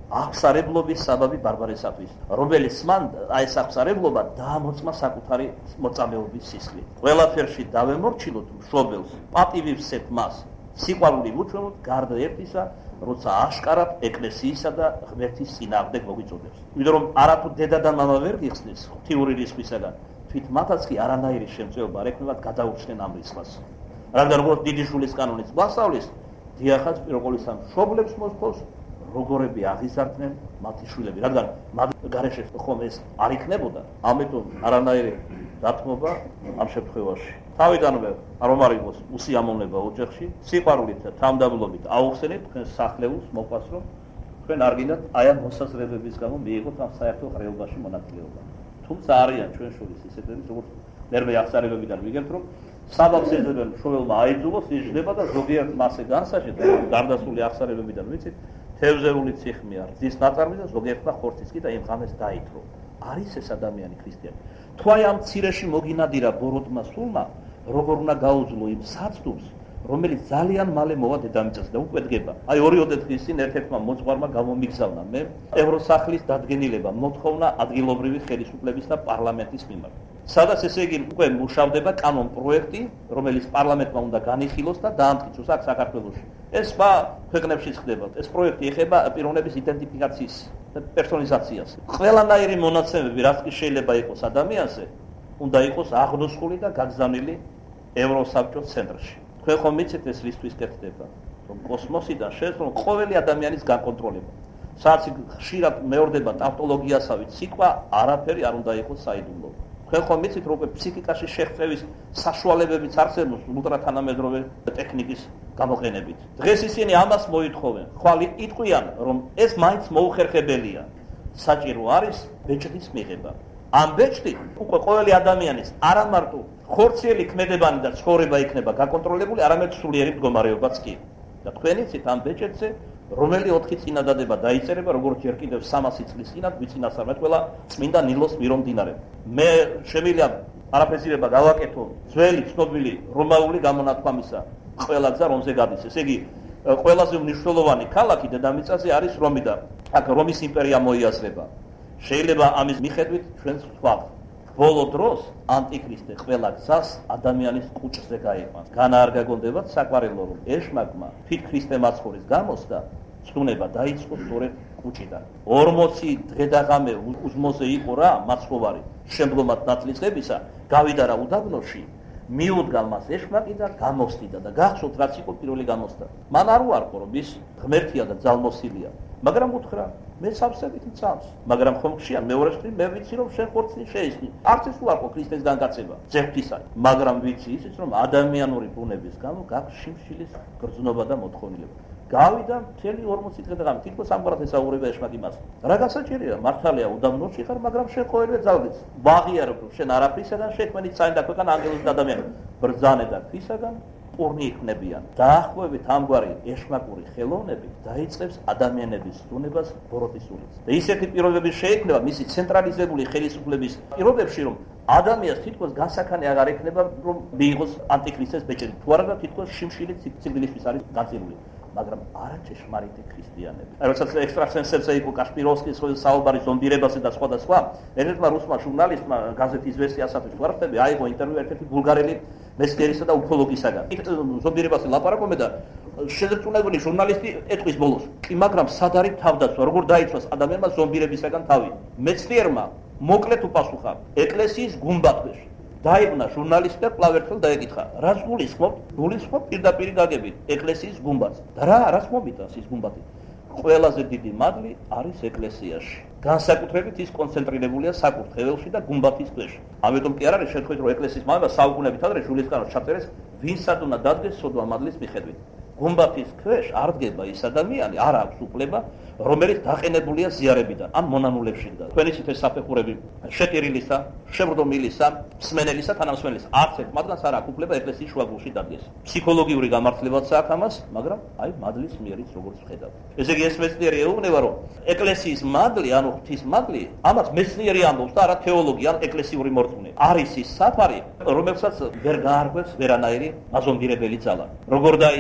აღსარებლობის საბაბი ბარბარესათვის, რომელიც მან აი ეს აღსარებლობა დაამოწმა საკუთარი მოწამეობის სისხლით. ყველაფერში დავემორჩილოთ მშობელს, პატივივსეთ მას, სიყვარული ვუჩვენოთ გარდა ერთისა, როცა აშკარად ეკლესიისა და ღმერთის წინააღმდეგ მოგვიწოდებს. ვიდრე რომ არათუ დედა და მამა ვერ გიხსნის ღვთიური რისხვისაგან, თვით მათაც კი არანაირი შემწეობა არ ექნებათ გადაურჩნენ ამ რისხვას. რადგან როგორც დიდი შულის კანონიც გვასწავლის, დიახაც პირველ ყოვლისა მშობლებს მოსთხოვს, როგორები აღიზარდნენ მათი შვილები, რადგან მათ გარეშე ხომ ეს არ იქნებოდა, ამიტომ არანაირი დათმობა ამ შემთხვევაში. თავიდანვე რომ არ იყოს უსიამოვნება ოჯახში, სიყვარულით და თამდაბლობით აუხსენეთ თქვენ სახლეულს მოყვას, რომ თქვენ არ გინდათ აი ამ მოსაზრებების გამო მიიღოთ ამ საერთო ხრეობაში მონაწილეობა. თუმცა არიან ჩვენ შორის ისეთები, როგორც მერმე აღსარებებიდან ვიგებთ, რომ საბაბს ეძებენ მშობელმა აიძულოს, იჯდება და ზოგიერთ მასე განსაჭეთ, გარდასული აღსარებებიდან ვიცით, თევზეული ციხმია, რძის ნაწარმი და ზოგიერთმა ხორცის კი და იმ ღამეს დაითრო. არის ეს ადამიანი ქრისტიანი. თუ აი ამ მცირეში მოგინადირა ბოროტმა სულმა, როგორ უნდა გაუძლო იმ საცდურს, რომელიც ძალიან მალე მოვა დედამიწაზე და უკვე დგება. აი ორიოდე დღის წინ ერთ-ერთმა მოძღვარმა გამომიგზავნა მე ევროსახლის დადგენილება მოთხოვნა ადგილობრივი ხელისუფლების და პარლამენტის მიმართ. სადაც ესე იგი უკვე მუშავდება კანონ პროექტი, რომელიც პარლამენტმა უნდა განიხილოს და დაამტკიცოს აქ საქართველოში. ეს სხვა ქვეყნებშიც ხდება. ეს პროექტი ეხება პიროვნების იდენტიფიკაციის და პერსონალიზაციას. ყველანაირი მონაცემები, რაც კი შეიძლება იყოს ადამიანზე, უნდა იყოს აღნოსხული და გაგზავნილი ევროსაბჭოს ცენტრში. თქვენ ხომ მიცით ეს რისთვის კეთდება, რომ კოსმოსიდან შეეძლო ყოველი ადამიანის განკონტროლება. სადაც ხშირად მეორდება ტავტოლოგიასავით სიტყვა, არაფერი არ უნდა იყოს საიდუმლო. თქვენ ხომ მიცით, რომ ფსიქიკაში შეღწევის საშუალებებიც არსებობს ულტრათანამედროვე ტექნიკის გამოყენებით. დღეს ისინი ამას მოითხოვენ, ხვალ იტყვიან, რომ ეს მაინც მოუხერხებელია. საჭირო არის ბეჭდის მიღება. ამ ბეჭდით უკვე ყოველი ადამიანის არა მარტო ხორციელი ქმედებანი და ცხოვრება იქნება გაკონტროლებული, არამედ სულიერი მდგომარეობაც კი. და თქვენ იცით ამ ბეჭედზე რომელი ოთხი წინადადება დაიწერება, როგორც ჯერ კიდევ სამასი წლის წინათ ვიცინასწარმეთ ყველა წმინდა ნილოს მირო მდინარე. მე შემიძლია პარაფრაზირება გავაკეთო ძველი ცნობილი რომაული გამონათქვამისა ყველა გზა რომზე გადის. ესე იგი ყველაზე მნიშვნელოვანი ქალაქი დედამიწაზე არის რომი და აქ რომის იმპერია მოიაზრება. შეიძლება ამის მიხედვით ჩვენს ვთქვათ, ბოლო დროს ანტიქრისტე ყველა გზას ადამიანის კუჭზე გაიყვანს. განა არ გაგონდებათ საყვარელო, რომ ეშმაკმა თვით ქრისტე მაცხოვრის გამოსდა ცნუნება დაიწყო სწორედ კუჭიდან. ორმოცი დღე და ღამე უსმოზე იყო რა მაცხოვარი, შემდგომად ნაწლისღებისა გავიდა რა უდაბნოში, მიუდგა მას ეშმაკი და გამოსდიდა და გახსოვთ რაც იყო პირველი გამოსდა. მან არ უარყო, რომ ის ღმერთია და ძალმოსილია, მაგრამ უთხრა მე სამსებით მწამს, მაგრამ ხომ ხშია მეორე ხრი მე ვიცი რომ შენ ხორცი შეისხი. არც ეს უარყო ქრისტეს განკაცება, ძეფთისა, მაგრამ ვიცი ისიც რომ ადამიანური ბუნების გამო გაქვს შიმშილის გრძნობა და მოთხოვნილება. გავიდა მთელი ორმოცი დღე და ღამე, თითქოს ამგვარად ესაუბრება ეშმაკი მას. რა გასაჭიროა, მართალია უდაბნოში ხარ, მაგრამ შენ ყოველდღე ძალგეც. ბაღიარებ რომ შენ არაფრისაგან შექმნით საერთოდ და ქვეყანა ანგელოზი და ადამიანი. ბრძანე და ქრისაგან პურნი იქნებიან. დაახლოებით ამგვარი ეშმაკური ხელოვნები დაიწყებს ადამიანების ზრუნებას ბოროტის სულით. და ისეთი პირობები შეექმნება მისი ცენტრალიზებული ხელისუფლების პირობებში, რომ ადამიანს თითქოს განსაკანი აღარ ექნება, რომ მიიღოს ანტიქრისტეს ბეჭედი. თუ არა და თითქოს შიმშილი ციგდილისთვის არის განწირული. მაგრამ არა ჭეშმარიტი ქრისტიანები. აი როცა ექსტრასენსებზე იყო კაშპიროვსკის საუბარი ზომბირებაზე და სხვა და სხვა, ერთ-ერთმა რუსმა ჟურნალისტმა გაზეთი „იზვესტიასათვის თუ არ ხდები, აიღო ინტერვიუ ერთ-ერთი ბულგარელი მეცნიერისა და უფოლოგისაგან. ზომბირებაზე ლაპარაკობენ და შეზრწუნებული ჟურნალისტი ეტყვის ბოლოს, კი მაგრამ სად არის თავდაცვა, როგორ დაიცვას ადამიანმა ზომბირებისაგან თავი? მეცნიერმა მოკლედ უპასუხა, ეკლესიის გუმბათქვეშ. დაიბნა ჟურნალისტი და კვლავ ერთხელ დაეკითხა, რას გულისხმობთ? გულისხმობ პირდაპირ გაგებით ეკლესიის გუმბათს. და რა, რას მომიტანს ის გუმბათი? ყველაზე დიდი მადლი არის ეკლესიაში. განსაკუთრებით ის კონცენტრირებულია საკურთხეველში და გუმბათის ქვეშ. ამიტომ კი არ არის შეთქვით, რომ ეკლესიის მამება საუკუნეებით ადრე ჟულის კანონს ჩაწერეს, ვინსად უნდა დადგეს სოდვა მადლის მიხედვით. გუმბათის ქვეშ არ დგება ის ადამიანი, არ აქვს უფლება, რომელიც დაყენებულია ზიარებიდან, ან მონანულებში და თქვენ იცით ეს საფეხურები შეტირილისა, შებრდომილისა, მსმენელისა, თანამსმენელისა, არც ერთ მათგანს არ აქვს უფლება ეკლესიის შუაგულში დადგეს. ფსიქოლოგიური გამართლებაც აქვს ამას, მაგრამ აი მადლის მიერიც როგორც ვხედავ. ესე იგი ეს მეცნიერი ეუბნება, რომ ეკლესიის მადლი, ანუ ღვთის მადლი, ამას მეცნიერი ამბობს და არა თეოლოგი ან ეკლესიური მორწმუნე. არის ის საფარი, რომელსაც ვერ გაარღვევს ვერანაირი მაზონდირებელი ძალა. როგორ დაიცავს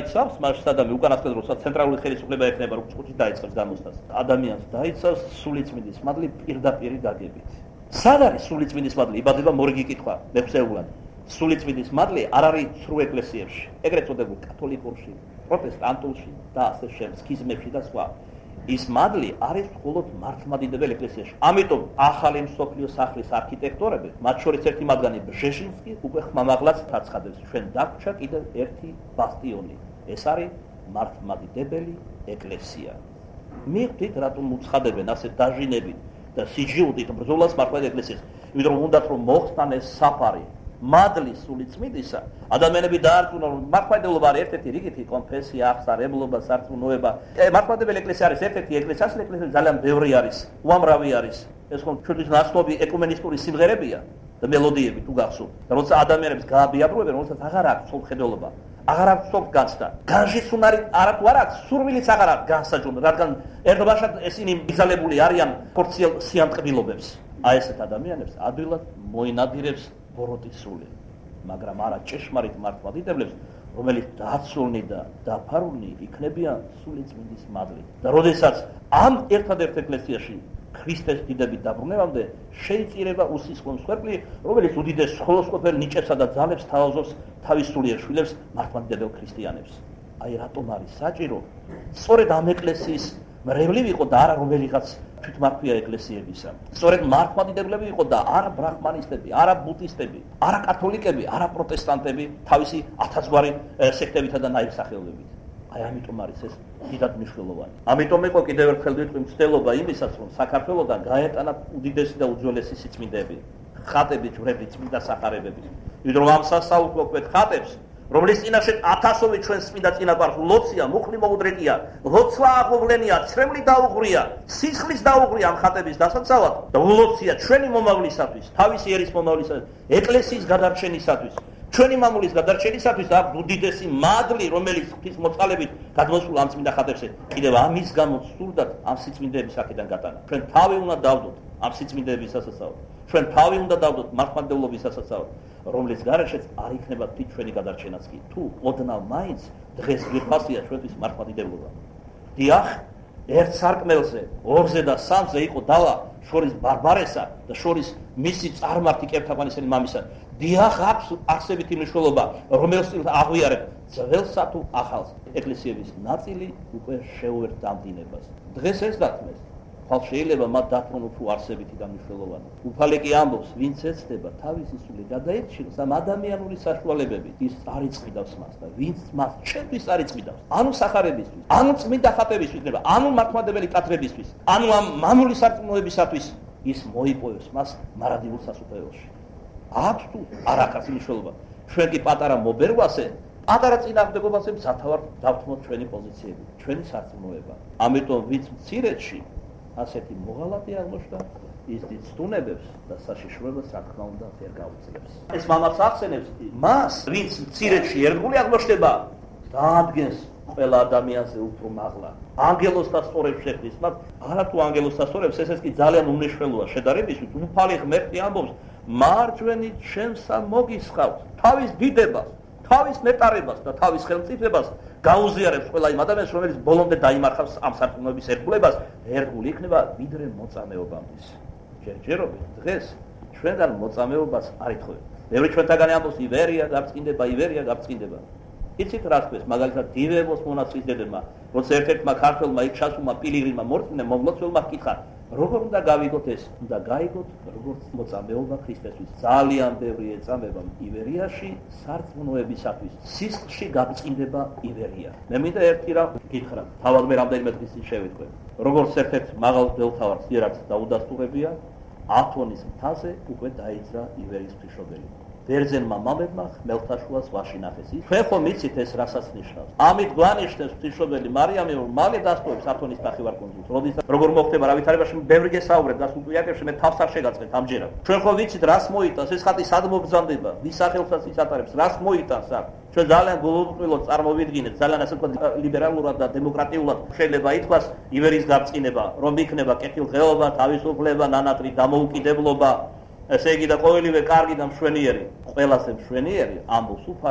მაშ სადამი უკანასკნელ როცა ცენტრალური ხელისუფლება ექნება როგორც ხუთი დაიწყებს გამოსტას ადამიანს დაიცავს სულიწმინდის მადლი პირდაპირ გაგებით სად არის სულიწმინდის მადლი იბადება მორიგი კითხვა მეხსეულად სულიწმინდის მადლი არ არის სრულ ეკლესიებში ეგრეთ წოდებულ კათოლიკურში პროტესტანტულში და ასე შემდეგ სქიზმებში და სხვა ის მადლი არის მხოლოდ მართლმადიდებელ ეკლესიაში ამიტომ ახალი მსოფლიო სახლის არქიტექტორები მათ შორის ერთი მათგანი ბჟეჟინსკი უკვე ხმამაღლაც დაცხადებს ჩვენ დაგვრჩა კიდევ ერთი ბასტიონი ეს არის მართლმადიდებელი ეკლესია მივხვდით რატომ უცხადებენ ასე დაჟინებით და სიჯიუდით ბრძოლას მართლმადიდებელ ეკლესიას იმიტომ რომ უნდათ რომ მოხსნან ეს საფარი მადლის სულიწმიდისა ადამიანები დაარწმუნონ რომ მართლმადიდებლობა არის ერთ-ერთი რიგითი კონფესია აღსარებლობა სარწმუნოება მართლმადიდებელი ეკლესია არის ერთ-ერთი ეკლესია ასეთი ეკლესია ძალიან ბევრი არის უამრავი არის ეს ხომ ჩვენთვის ნაცნობი ეკუმენისტური სიმღერებია და მელოდიები თუ გახსოვთ და როცა ადამიანებს გააბიაბრუებენ როდესაც აღარ აქვს სულხედველობა აღარ აქვს სულ განცდა განშიც უნარი არა თუ არა აქვს სურვილიც აღარ აქვს განსაჯულო რადგან ერთობაშად ესინი მიგზალებული არიან ფორციელ სიამტკბილობებს აი ესეთ ადამიანებს ადვილად მოინადირებს ბოროტის სული მაგრამ არა ჭეშმარიტ მართლმადიდებლებს რომელიც დაცულნი და დაფარულნი იქნებიან სულიწმინდის მადლით და როდესაც ამ ერთადერთ ეკლესიაში ქრისტეს დიდებით დაბრუნებამდე შეიწირება უსისხლო მსხვერპლი რომელიც უდიდეს სხოლოსყოფელ ნიჭებსა და ძალებს თავაზობს თავის სულიერ შვილებს მართლმადიდებელ ქრისტიანებს აი რატომ არის საჭირო სწორედ ამ ეკლესიის მრევლი ვიყო და არა რომელიღაც თვითმარქვია ეკლესიებისა სწორედ მართლმადიდებლები ვიყო და არა ბრაჰმანისტები არა ბუდისტები არა კათოლიკები არა პროტესტანტები თავისი ათასგვარი სექტებითა და ნაირსახეობებით აი ამიტომ არის ეს დიდად მნიშვნელოვანი ამიტომ იყო კიდევ ერთხელ ვიტყვი მცდელობა იმისაც რომ საქართველოსთან გაეტანათ უდიდესი და უძველესი სიწმინდეები ხატები ჯვრები წმინდა სახარებები იმიტომ რომ ამ სასაუბრო კვეთ ხატებს რომლის წინაშე ათასობით ჩვენ წმინდა წინაპარს ლოცია, მუხლი მოუდრეკია, ლოცვა აღუვლენია, ცრემლი დაუღრია, სისხლის დაუღრია ამ ხატების დასაცავად და ულოცია ჩვენი მომავლისათვის, თავისი ერის მომავლისათვის, ეკლესიის გადარჩენისათვის, ჩვენი მამულის გადარჩენისათვის აქვს უდიდესი მადლი, რომელიც ღვთის მოწყალებით გადმოსულ ამ წმინდა ხატებზე. კიდევ ამის გამო სურდათ ამ სიწმინდეების აქედან გატანა. ჩვენ თავი უნდა დავდოთ ამ სიწმინდეების სასაცავად. ჩვენ თავი უნდა დავდოთ მართლმადიდებლობის სასაცავად. რომლის გარეშეც არ იქნება თვით ჩვენი გადარჩენაც კი თუ ოდნავ მაინც დღეს გვიხასია ჩვენთვის მართლმადიდებლობა დიახ ერთ სარკმელზე ორზე და სამზე იყო დავა შორის ბარბარესა და შორის მისი წარმართი კერთაყვანისელი მამისა დიახ აქვს არსებითი მნიშვნელობა რომელს აღვიარებ ძველსა თუ ახალს ეკლესიების ნაწილი უკვე შეუერთ დამდინებას დღეს ეს დათმეს ხალ შეიძლება მათ დათმონ უფრო არსებითი და მნიშვნელოვანი. უფალი კი ამბობს, ვინც ეცდება თავისი სული გადაერჩინოს ამ ადამიანური საშუალებებით, ის არ იწმიდავს მას და ვინც მას ჩემთვის არ იწმიდავს, ანუ სახარებისთვის, ანუ წმინდა ხატებისთვის, ანუ მართლმადებელი კათრებისთვის, ანუ ამ მამული სარწმუნოებისათვის, ის მოიპოვებს მას მარადილ სასუფეველში. აქვს თუ არ აქვს მნიშვნელობა. ჩვენ კი პატარა მობერვასე პატარა წინააღმდეგობაზე მზათავარ დავთმოთ ჩვენი პოზიციები, ჩვენი სარწმუნოება. ამიტომ ვინც მცირედში ასეთი მოღალატე აღმოჩნდა ის დიდ სტუნებებს და საშიშროებას რა თქმა უნდა ვერ გაუძლებს. ეს მამაც ახსენებს მას, ვინც მცირედში ერთგული აღმოჩნდება, დაადგენს ყველა ადამიანზე უფრო მაღლა. ანგელოსთა სწორებს შეხდის მათ, არა თუ ანგელოსთა სწორებს, ესეც კი ძალიან უმნიშვნელოა შედარებისთვის. უფალი ღმერთი ამბობს, მარჯვენით შემსა მოგისხავთ თავის დიდებას, თავის ნეტარებას და თავის ხელმწიფებას გაუზიარებს ყველა იმ ადამიანს, რომელიც ბოლომდე დაიმარხავს ამ სარწმუნოების ერთგულებას, ერთგული იქნება ვიდრე მოწამეობამდის. ჯერჯერობით დღეს ჩვენგან მოწამეობას არ ითხოვენ. ბევრი ჩვენთაგანი ამბობს ივერია, გაბწყინდება, ივერია, გაბწყინდება. იცით რა თქვეს, მაგალითად დივეროს მონასტრის დედებმა, როცა ერთ-ერთმა ქართველმა იქ ჩასულმა პილიგრიმმა მორწმუნე მომლოცველმა ჰკითხა, როგორ უნდა გავიგოთ ეს? უნდა გაიგოთ როგორც მოწამეობა ქრისტესთვის. ძალიან ბევრი ეწამება ივერიაში სარწმუნოებისათვის. სისხლში გაბწყინდება ივერია. მე მინდა ერთი რამ გითხრა, თავად მე რამდენიმე დღის წინ შევიტყვე. როგორც ერთ-ერთ მაღალ მდელოთავარს იერარქს დაუდასტურებია, ათონის მთაზე უკვე დაიძრა ივერიის ღვთისმშობელი. ბერძენმა მამებმა ხმელთაშუას ვაში ნახეს. ჩვენ ხომ იცით ეს რასაც ნიშნავს. ამით გვანიშნებს ღვთისმშობელი მარიამი, რომ მალე დასტოვებს ათონის ნახევარკუნძულს. როდესაც როგორ მოხდება რა ვითარებაში ბევრი გესაუბრებ და სულ იაკებში მე თავს არ შეგაწყეთ ამჯერად. ჩვენ ხომ ვიცით რას მოიტანს ეს ხატი სად მოგზანდება, ვის სახელსაც ის ატარებს, რას მოიტანს აქ. ჩვენ ძალიან გულუბრყვილოდ წარმოვიდგინეთ, ძალიან ასე ვთქვათ ლიბერალურად და დემოკრატიულად შეიძლება ითქვას ივერიის გაბწყინება, რომ იქნება კეთილდღეობა, თავისუფლება, ნანატრი დამოუკიდებლობა. ესე იგი და ყოველივე კარგი და მშვენიერი, ყველაზე მშვენიერი ამბობს უფალი,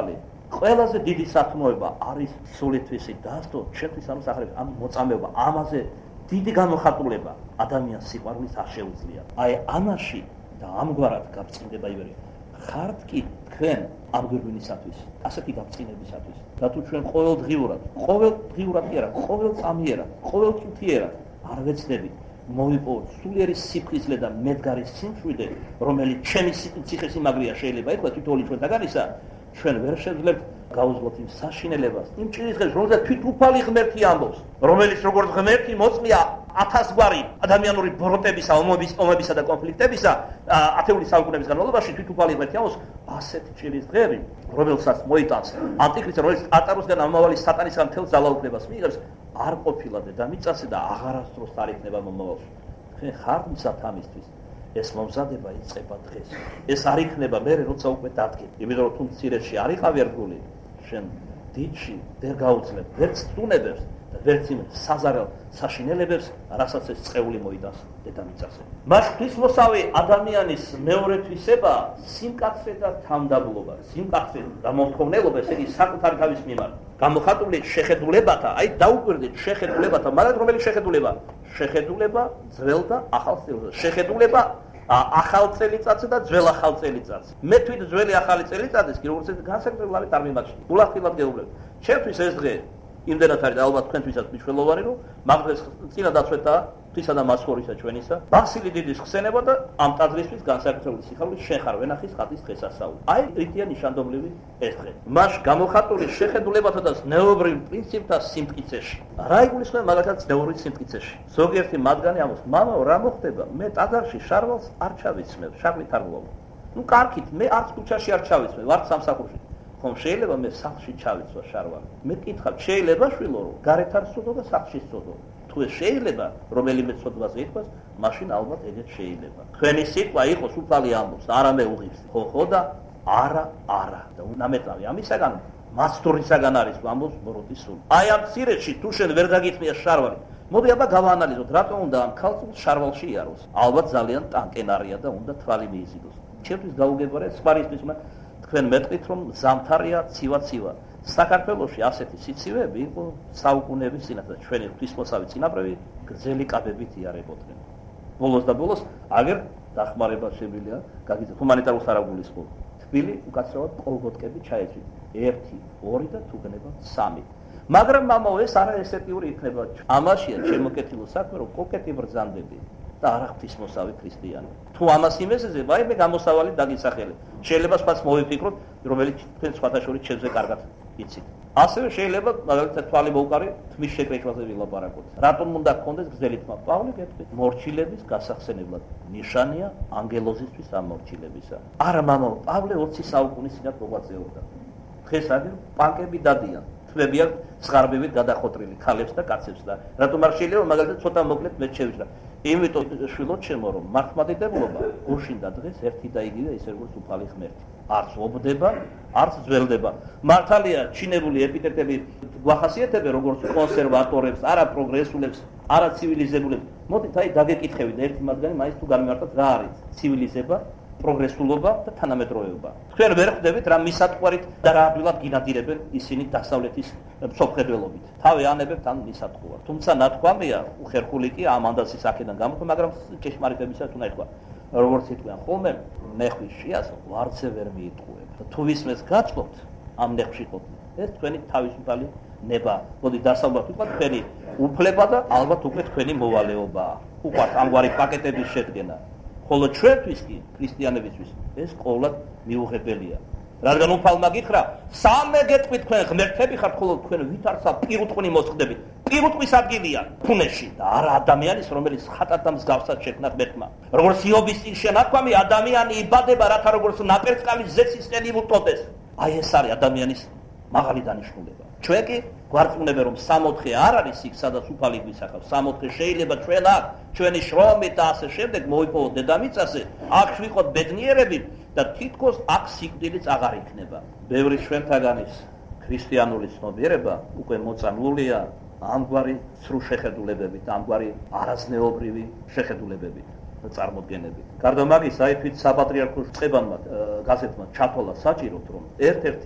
ყველაზე დიდი სათქმოება არის სულითვისი დასტო ჩვენთვის ამ სახარებს ამ მოწამეობა ამაზე დიდი გამოხატულება ადამიანს სიყვარულის არ შეუძლია. აი ამაში და ამგვარად გაბრწყინდება იბერი. ხართ კი თქვენ ამ გვირგვინისათვის, ასეთი გაბრწყინებისათვის. და თუ ჩვენ ყოველდღიურად, ყოველდღიურად კი არა, ყოველ წამიერად, ყოველ წუთიერად არ ვეცდებით მოვიპოვოთ სულიერი სიფხიზლე და მედგარი სიმშვიდე, რომელიც ჩემი ციხესიმაგრეა შეიძლება ითქვა თითოეული ჩვენთაგანისა, ჩვენ ვერ შევძლებთ გავუძლოთ იმ საშინელებას, იმ ჭირისხელს, რომელზეც თვითუფალი ღმერთი ამბობს, რომელიც როგორც ღმერთი მოწმია ათასგვარი ადამიანური ბოროტებისა, ომების, ომებისა და კონფლიქტებისა, ათეული საუკუნეების განმავლობაში თვითუფალი ღმერთი ამბობს, ასეთი ჭირისღები, რომელსაც მოიტანს ანტიქრისტე, რომელიც ატაროსგან ამავალი სატანისგან მთელ ძალაუფლებას მიიღებს, არ ყოფილა დედამიწაზე და აღარასდროს არ იქნება მომავალში. თქვენ ხართ მზად ამისთვის. ეს მომზადება იწყება დღეს. ეს არ იქნება მერე როცა უკვე დადგეთ. იმიტომ რომ თუ მცირეში არ იყავი ერთგული, შენ დიდში ვერ გაუძლებ, ვერც სტუნებებს და ვერც იმ საზარელ საშინელებებს, რასაც ეს წეული მოიტანს დედამიწაზე. მას ღვთისმოსავი ადამიანის მეორე თვისება სიმკაცრე და თამდაბლობა, სიმკაცრე და მომთხოვნელობა, ესე იგი საკუთარი თავის მიმართ. გამოხატული შეხედულებათა, აი დაუკვირდით შეხედულებათა, მაგრამ რომელი შეხედულება? შეხედულება ძველ და ახალ სტილზე. შეხედულება ახალ წელიწადსა და ძველ ახალ წელიწადს. მე თვით ძველი ახალი წელიწადის კი როგორც განსაკუთრებულად არ მიმაჩნია. ულახილად გეუბნები. ჩემთვის ეს დღე იმდენად არის და ალბათ თქვენთვისაც მნიშვნელოვანი, რომ მაგდრეს წინა დაცვეთაა ღვთისა და მასხორისა ჩვენისა. ბასილი დიდის ხსენება და ამ ტაძრისთვის განსაკუთრებული სიხარულის შეხარ ვენახის ხატის დღესასწაული. აი რითია ნიშანდობლივი ეს დღე. მას გამოხატული შეხედულებათა და ზნეობრივ პრინციპთა სიმტკიცეში. რა იგულისხმება მაგალითად ზნეობრივ სიმტკიცეში? ზოგიერთი მათგანი ამბობს, მამაო, რა მოხდება? მე ტაძარში შარვალს არ ჩავიცმევ, შარლით არ ვლავ. ნუ კარგით, მე არც ქუჩაში არ ჩავიცმევ, არც სამსახურში. ხომ შეიძლება მე სახლში ჩავიცვა შარვალი. მე კითხავ, შეიძლება შვილო რომ გარეთ არ სოდო და სახლში სოდო. თუ ეს შეიძლება, რომელიმე ცოდვაზე ითქვას, მაშინ ალბათ ეგეც შეიძლება. თქვენი სიტყვა იყოს უფალი ამბობს, არა მე უღირს. ხო, ხო და არა, არა. და უნამეწავი ამისაგან მასტურისაგან არის ამბობს ბოროტის სული. აი ამ ცირეში თუ შენ ვერ გაგიწმია შარვალი, მოდი აბა გავაანალიზოთ, რატომ უნდა ამ ქალს შარვალში იაროს? ალბათ ძალიან ტანკენარია და უნდა თვალი მიიზიდოს. ჩემთვის გაუგებარია სპარისთვის თქვენ მეტყვით რომ ზამთარია ცივა-ცივა. საქართველოში ასეთი სიცივეები იყო საუკუნეების წინათ და ჩვენი ღვთისმოსავი წინაპრები გრძელი კაბებით იარებოდნენ. ბოლოს და ბოლოს აგერ დახმარება შეგვიძლია გაგიძახოთ ჰუმანიტარულ სარაგულისხმოდ. თბილი უკაცრავად კოლგოტკები ჩაეჭვით. ერთი, ორი და თუ გნება სამი. მაგრამ მამაო ეს არა ესეთიური იქნება. ამაშია შემოკეთილო საქმე რომ კოკეტი ბრძანდები. და არა ღვთისმოსავი ქრისტიანი. თუ ამას იმესეზე, აი მე გამოსავალი დაგისახელე. შეიძლება სხვაც მოვიფიქროთ, რომელიც თქვენ სხვათა შორის ჩემზე კარგად იცით. ასევე შეიძლება მაგალითად თვალი მოუყარი თმის შეკრეჭვაზე ვილაპარაკოთ. რატომ უნდა გქონდეს გრძელი თმა? პავლე გეტყვით, მორჩილების გასახსენებლად. ნიშანია ანგელოზისთვის ამ მორჩილებისა. არა მამაო, პავლე ოცი საუკუნის წინათ მოღვაწეობდა. დღეს აგერ პანკები დადიან. თვლებიან ზღარბებით გადახოტრილი ქალებს და კაცებს და რატომ არ შეიძლება მაგალითად ცოტა მოკლედ მე შევიჭრა. იმიტომ შვილო ჩემო რომ მართლმადიდებლობა გუშინდა დღეს ერთი და იგივე ისე როგორც უფალი ღმერთი. არც ობდება, არც ძველდება. მართალია ჩინებული ეპიტეტები გვახასიათებენ როგორც კონსერვატორებს, არა პროგრესულებს, არა ცივილიზებულებს. მოდით აი დაგეკითხებით ერთი მათგანი მაინც თუ გამიმართოთ რა არის ცივილიზება, პროგრესულობა და თანამედროვეობა. თქვენ ვერ ხვდებით რა მისატყვარით და რა ადვილად გინადირებენ ისინი დასავლეთის მსოფლმხედველობით. თავი ანებებთ ამ მისატყვარს. თუმცა ნათქვამია, უხერხული კი ამ ანდაცის აქედან გამოხდა, მაგრამ ჭეშმარიტებისას უნდა ითქვა. როგორც იტყვიან ხოლმე, ნეხვის შიას ვარცე ვერ მიიტყუებ. თუ ვისმეს გაწყობთ ამ ნეხვში ყოფნა, ეს თქვენი თავისუფალი ნება. მოდი დასავლათ ვიყავ თქვენი უფლება და ალბათ უკვე თქვენი მოვალეობაა. უყვართ ამგვარი პაკეტების შედგენა. ხოლო ჩვენთვის კი ქრისტიანებისთვის ეს ყოველად მიუღებელია. რადგან უფალმა გითხრა, სამე გეტყვით თქვენ ღმერთები ხართ, ხოლო თქვენ ვითარცა პირუტყვი მოსხდებით. პირუტყვის ადგილია ფუნეში და არა ადამიანის, რომელიც ხატად და მსგავსად შექმნა ღმერთმა. როგორც იობის წინ შენათქვამი, ადამიანი იბადება, რათა როგორც ნაკერწკალის ზეცისკენ იბუტოდეს. აი ეს არის ადამიანის მაღალი დანიშნულება. ჩვენ კი გვარწმუნებენ რომ სამოთხე არ არის იქ, სადაც უფალი გვისახავს. სამოთხე შეიძლება ჩვენ აქ, ჩვენი შრომით და ასე შემდეგ მოიპოვოთ დედამიწაზე, აქ ვიყოთ ბედნიერები და თითქოს აქ სიკვდილიც აღარ იქნება. ბევრი ჩვენთაგანის ქრისტიანული ცნობიერება უკვე მოწამლულია ამგვარი ცრუ შეხედულებებით, ამგვარი არაზნეობრივი შეხედულებებით და წარმოდგენებით. გარდა მაგისა, აი თვით საპატრიარქოს წყებანმა გაზეთმა ჩათვალა საჭიროდ რომ ერთ-ერთი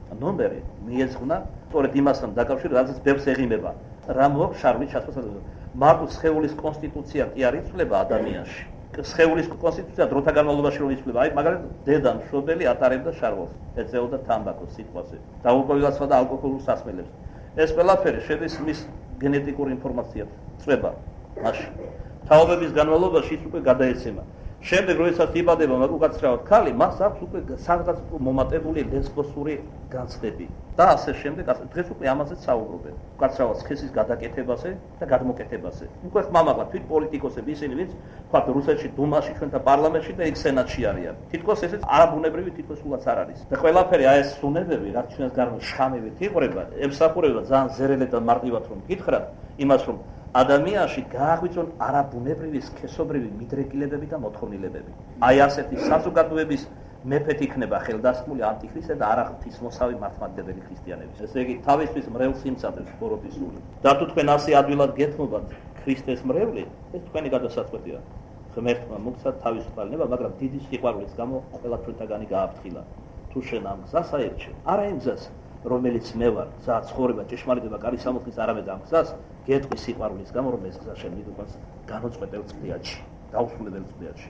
ნომერი მიეძღვნა სწორედ იმასთან დაკავშირებით, რადგან ბევრს ეღიმება. რა მოაქვს შარლი ჩასწრება. მარტო სხეულის კონსტიტუცია კი არ იცვლება ადამიანში. სხეულის კონსტიტუცია დროთა განმავლობაში რომ იცვლება, აი მაგალითად დედა მშობელი ატარებდა შარვალს, ეწეოდა თამბაქოს სიტყვაზე, დაუყოვნებლად და ალკოჰოლურ სასმელებს. ეს ყველაფერი შედის მის გენეტიკურ ინფორმაციად, წვება მაშინ. თაობების განმავლობაში ის უკვე გადაეცემა. შემდეგ როდესაც იბადება უკაცრავად ქალი, მას აქვს უკვე სადღაც მომატებული ლესბოსური განცდები და ასე შემდეგ. დღეს უკვე ამაზეც საუბრობენ. უკაცრავად სქესის გადაკეთებაზე და გადმოკეთებაზე. უკვე ხმამაღლა თვით პოლიტიკოსები ისინი, ვინც თქვათ რუსეთში დუმაში, ჩვენთა პარლამენტში და იქ სენატში არიან. თითქოს ესეც არაბუნებრივი თითქოს სულაც არ არის. და ყველაფერი აი ეს სუნებები, რაც ჩვენს გარშემო შხამებით იღვრება, ემსახურება ძალიან ზერელად და მარტივად რომ გითხრათ, იმას რომ ადამიანში გააღვიძონ არაბუნებრივი სქესობრივი მიდრეკილებები და მოთხოვნილებები. აი ასეთი საზოგადოების მეფეთ იქნება ხელდასხმული ანტიქრისტე და არა ღვთისმოსავი მართლმადიდებელი ქრისტიანები. ესე იგი თავისთვის მრევლს იმწადებს ბოროტის სული. და თუ თქვენ ასე ადვილად გეთმობათ ქრისტეს მრევლი, ეს თქვენი გადასაწყვეტია. ღმერთმა მოგცათ თავისუფალება, მაგრამ დიდი სიყვარულის გამო ყველა ჩვენთაგანი გააფრთხილა. თუ შენ ამ გზას აერჩევ, არა იმ გზას, რომელიც მე ვარ, გზა ცხოვრება, ჭეშმარიტება, კარგი სამოხლის არამედ ამ გზას, გეტყვი სიყვარულის გამო, რომ ეს გზა შენ მიდუქოს განუწყვეტელ წვდიათში, დაუსრულებელ წვდიათში.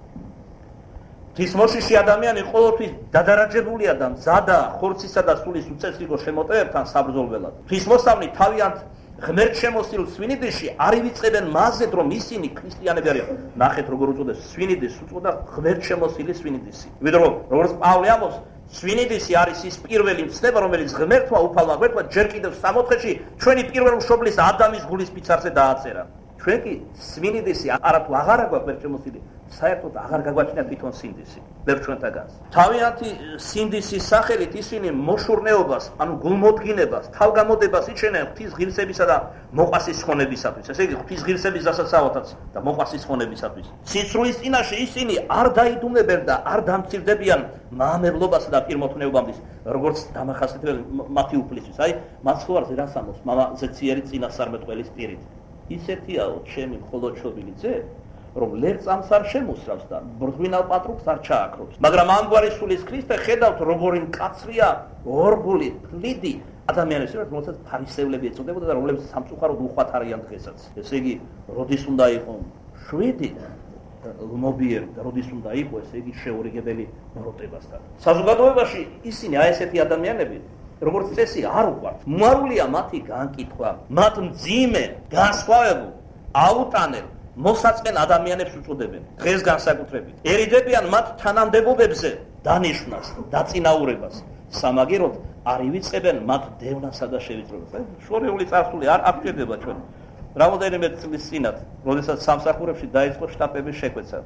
ღვთისმოშიში ადამიანი ყოველთვის დადარაჯებულია და მზადა ხორცისა და სულის უწესრიგო შემოტევებთან საბრძოლველად. ღვთისმოსავლნი თავიანთ ღმერთშემოსილ სვინიდისში არ ივიწყებენ მასზე, რომ ისინი ქრისტიანები არიან. ნახეთ როგორ უწოდეს სვინიდის უწოდა ღმერთშემოსილი სვინიდისი. ვიდრე რომ როგორც პავლე ამბობს, სვინიდისი არის ის პირველი მცნება, რომელიც ღმერთმა უფალმა ღმერთმა ჯერ კიდევ სამოთხეში ჩვენი პირველ მშობლის ადამის გულის ფიცარზე დააწერა. ჩვენ კი სვინიდისი არათუ აღარა გვაქვს ღმერთშემოსილი, საერთოდ აღარ გაგვაჩნია თვითონ სინდისი. ბევრ ჩვენთაგანს. თავიანთი სინდისის სახელით ისინი მოშურნეობას, ანუ გულმოდგინებას, თავგამოდებას იჩენენ ღვთის ღირსებისა და მოყვასის ხონებისათვის. ესე იგი ღვთის ღირსების დასაცავათაც და მოყვასის ხონებისათვის. სიცრუის წინაშე ისინი არ დაიდუმებენ და არ დამცირდებიან მაამებლობასა და პირმოთნეობამდის, როგორც დამახასიათებელი მათი უფლისთვის. აი, მათ ხوارზე რას ამბობს მამა ზეციერი წინასწარმეტყველის პირით. ისეთიაო ჩემი მხოლოდშობილი ძე, რომ ლერწამს არ შემოსრავს და ბრღვინალ პატრუკს არ ჩააქრობს. მაგრამ ამგვარი სულის ქრისტე ხედავთ როგორი მკაცრია, ორგული, ფლიდი ადამიანები, რომელსაც ფარისევლები ეწოდებოდა და რომლებიც სამწუხაროდ უხვად არიან დღესაც. ესე იგი, როდის უნდა იყო შვიდი ლმობიერი და როდის უნდა იყო, ესე იგი, შეურიგებელი მოროტებასთან. საზოგადოებაში ისინი აი ესეთი ადამიანები როგორც წესი არ უყვართ. მოარულია მათი განკითხვა, მათ მძიმე, განსხვავებულ, აუტანელ, მოსაწყენ ადამიანებს უწოდებენ. დღეს განსაკუთრებით. ერიდებიან მათ თანამდებობებზე დანიშვნას, დაწინაურებას. სამაგიეროდ არ ივიწყებენ მათ დევნასა და შევიწროებას. შორეული წარსული არ აფრთხილდება ჩვენ. რამოდენიმე წლის წინათ, როდესაც სამსახურებში დაიწყო შტაბების შეკვეცა.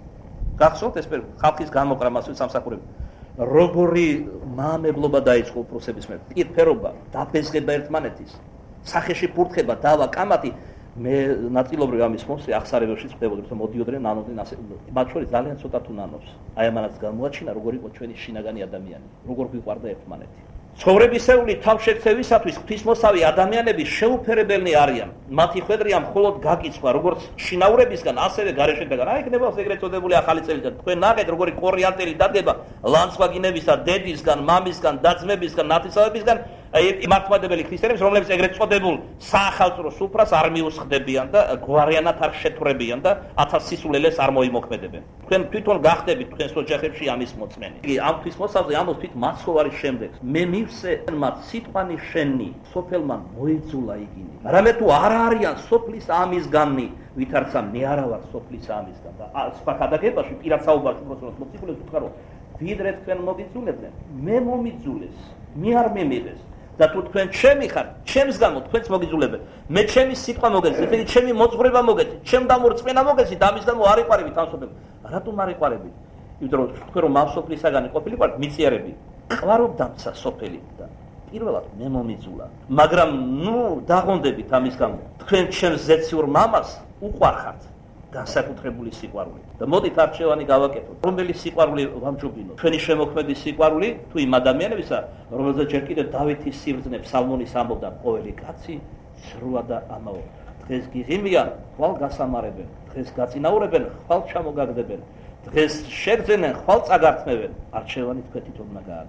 გახსოვთ ეს ხალხის გამოყრა მასვე სამსახურებში. როგორი მაამებლობა დაიწყო უფროსების მიერ, პირფერობა, დაფესება ერთმანეთის, სახეში ფურთხება, დავა, კამათი. მე ნაწილობრივ ამის მომსე ახსარებებში ხდებოდი, რომ მოდიოდნენ ნანოდნენ ასე. მათ შორის ძალიან ცოტა თუ ნანობს. აი ამანაც გამოაჩინა, როგორ იყო ჩვენი შინაგანი ადამიანი, როგორ გვიყვარდა ერთმანეთი. ცხოვრებისეული თავშექცევისათვის ღვთისმოსავი ადამიანები შეუფერებელნი არიან. მათი ხვედრია მხოლოდ გაკიცხვა, როგორც შინაურებისგან, ასევე გარეშედაგან. აი იქნება ეგრეთ წოდებული ახალი წელიწადი. თქვენ ნახეთ, როგორი კორიანტელი დადგება ლანცვაგინებისა, დედისგან, მამისგან, დაძმებისგან, ნათესავებისგან. აი მართლმადიდებელი ქრისტიანებს, რომლებიც ეგრეთ წოდებულ საახალწლო სუფრას არ მიუსხდებიან და გვარიანად არ შეთვრებიან და ათას სისულელეს არ მოიმოქმედებენ. თქვენ თვითონ გახდებით თქვენს ოჯახებში ამის მოწმენი. იგი ამ ღვთისმოსავზე ამბობს თვით მაცხოვარი შემდეგ. მე მივსე მათ სიტყვანი შენი, სოფელმა მოიძულა იგინი. რამე თუ არ არიან სოფლის ამისგანი, ვითარცა მე არა ვარ სოფლის ამისგან და სხვა ქადაგებაში პირად საუბარში უბრალოდ მოციქულებს ვთქვა რომ ვიდრე თქვენ მოგიძულებდნენ, მე მომიძულეს, მე არ მემიღეს. და თუ თქვენ ჩემი ხარ, ჩემს გამო თქვენც მოგიძულებენ. მე ჩემი სიტყვა მოგეცით, ესე იგი ჩემი მოძღვრება მოგეცით, ჩემ დამორწმენა მოგეცით, ამის გამო არ იყარებით ამ სოფელს. რატომ არ იყარებით? იმიტომ რომ თქვენ რომ ამ სოფლისაგანი ყოფილიყავით მიწიერები, ყლარობდამცა სოფელი და პირველად მე მომიძულა. მაგრამ ნუ დაღონდებით ამის გამო. თქვენ ჩემს ზეციურ მამას უყვარხართ. განსაკუთრებული სიყვარული. და მოდით არჩევანი გავაკეთოთ. რომელი სიყვარული ვამჯობინოთ? ჩვენი შემოქმედის სიყვარული თუ იმ ადამიანებისა, რომელზეც ჯერ კიდევ დავითის სიბრძნე ფსალმონის ამბობდა, ყოველი კაცი სრუა და ამაო. დღეს გიღიმიან, ხვალ გასამარებენ, დღეს გაწინაურებენ, ხვალ ჩამოგაგდებენ, დღეს შეგძენენ, ხვალ წაგართმევენ. არჩევანი თქვენ თვითონ უნდა გააკეთოთ.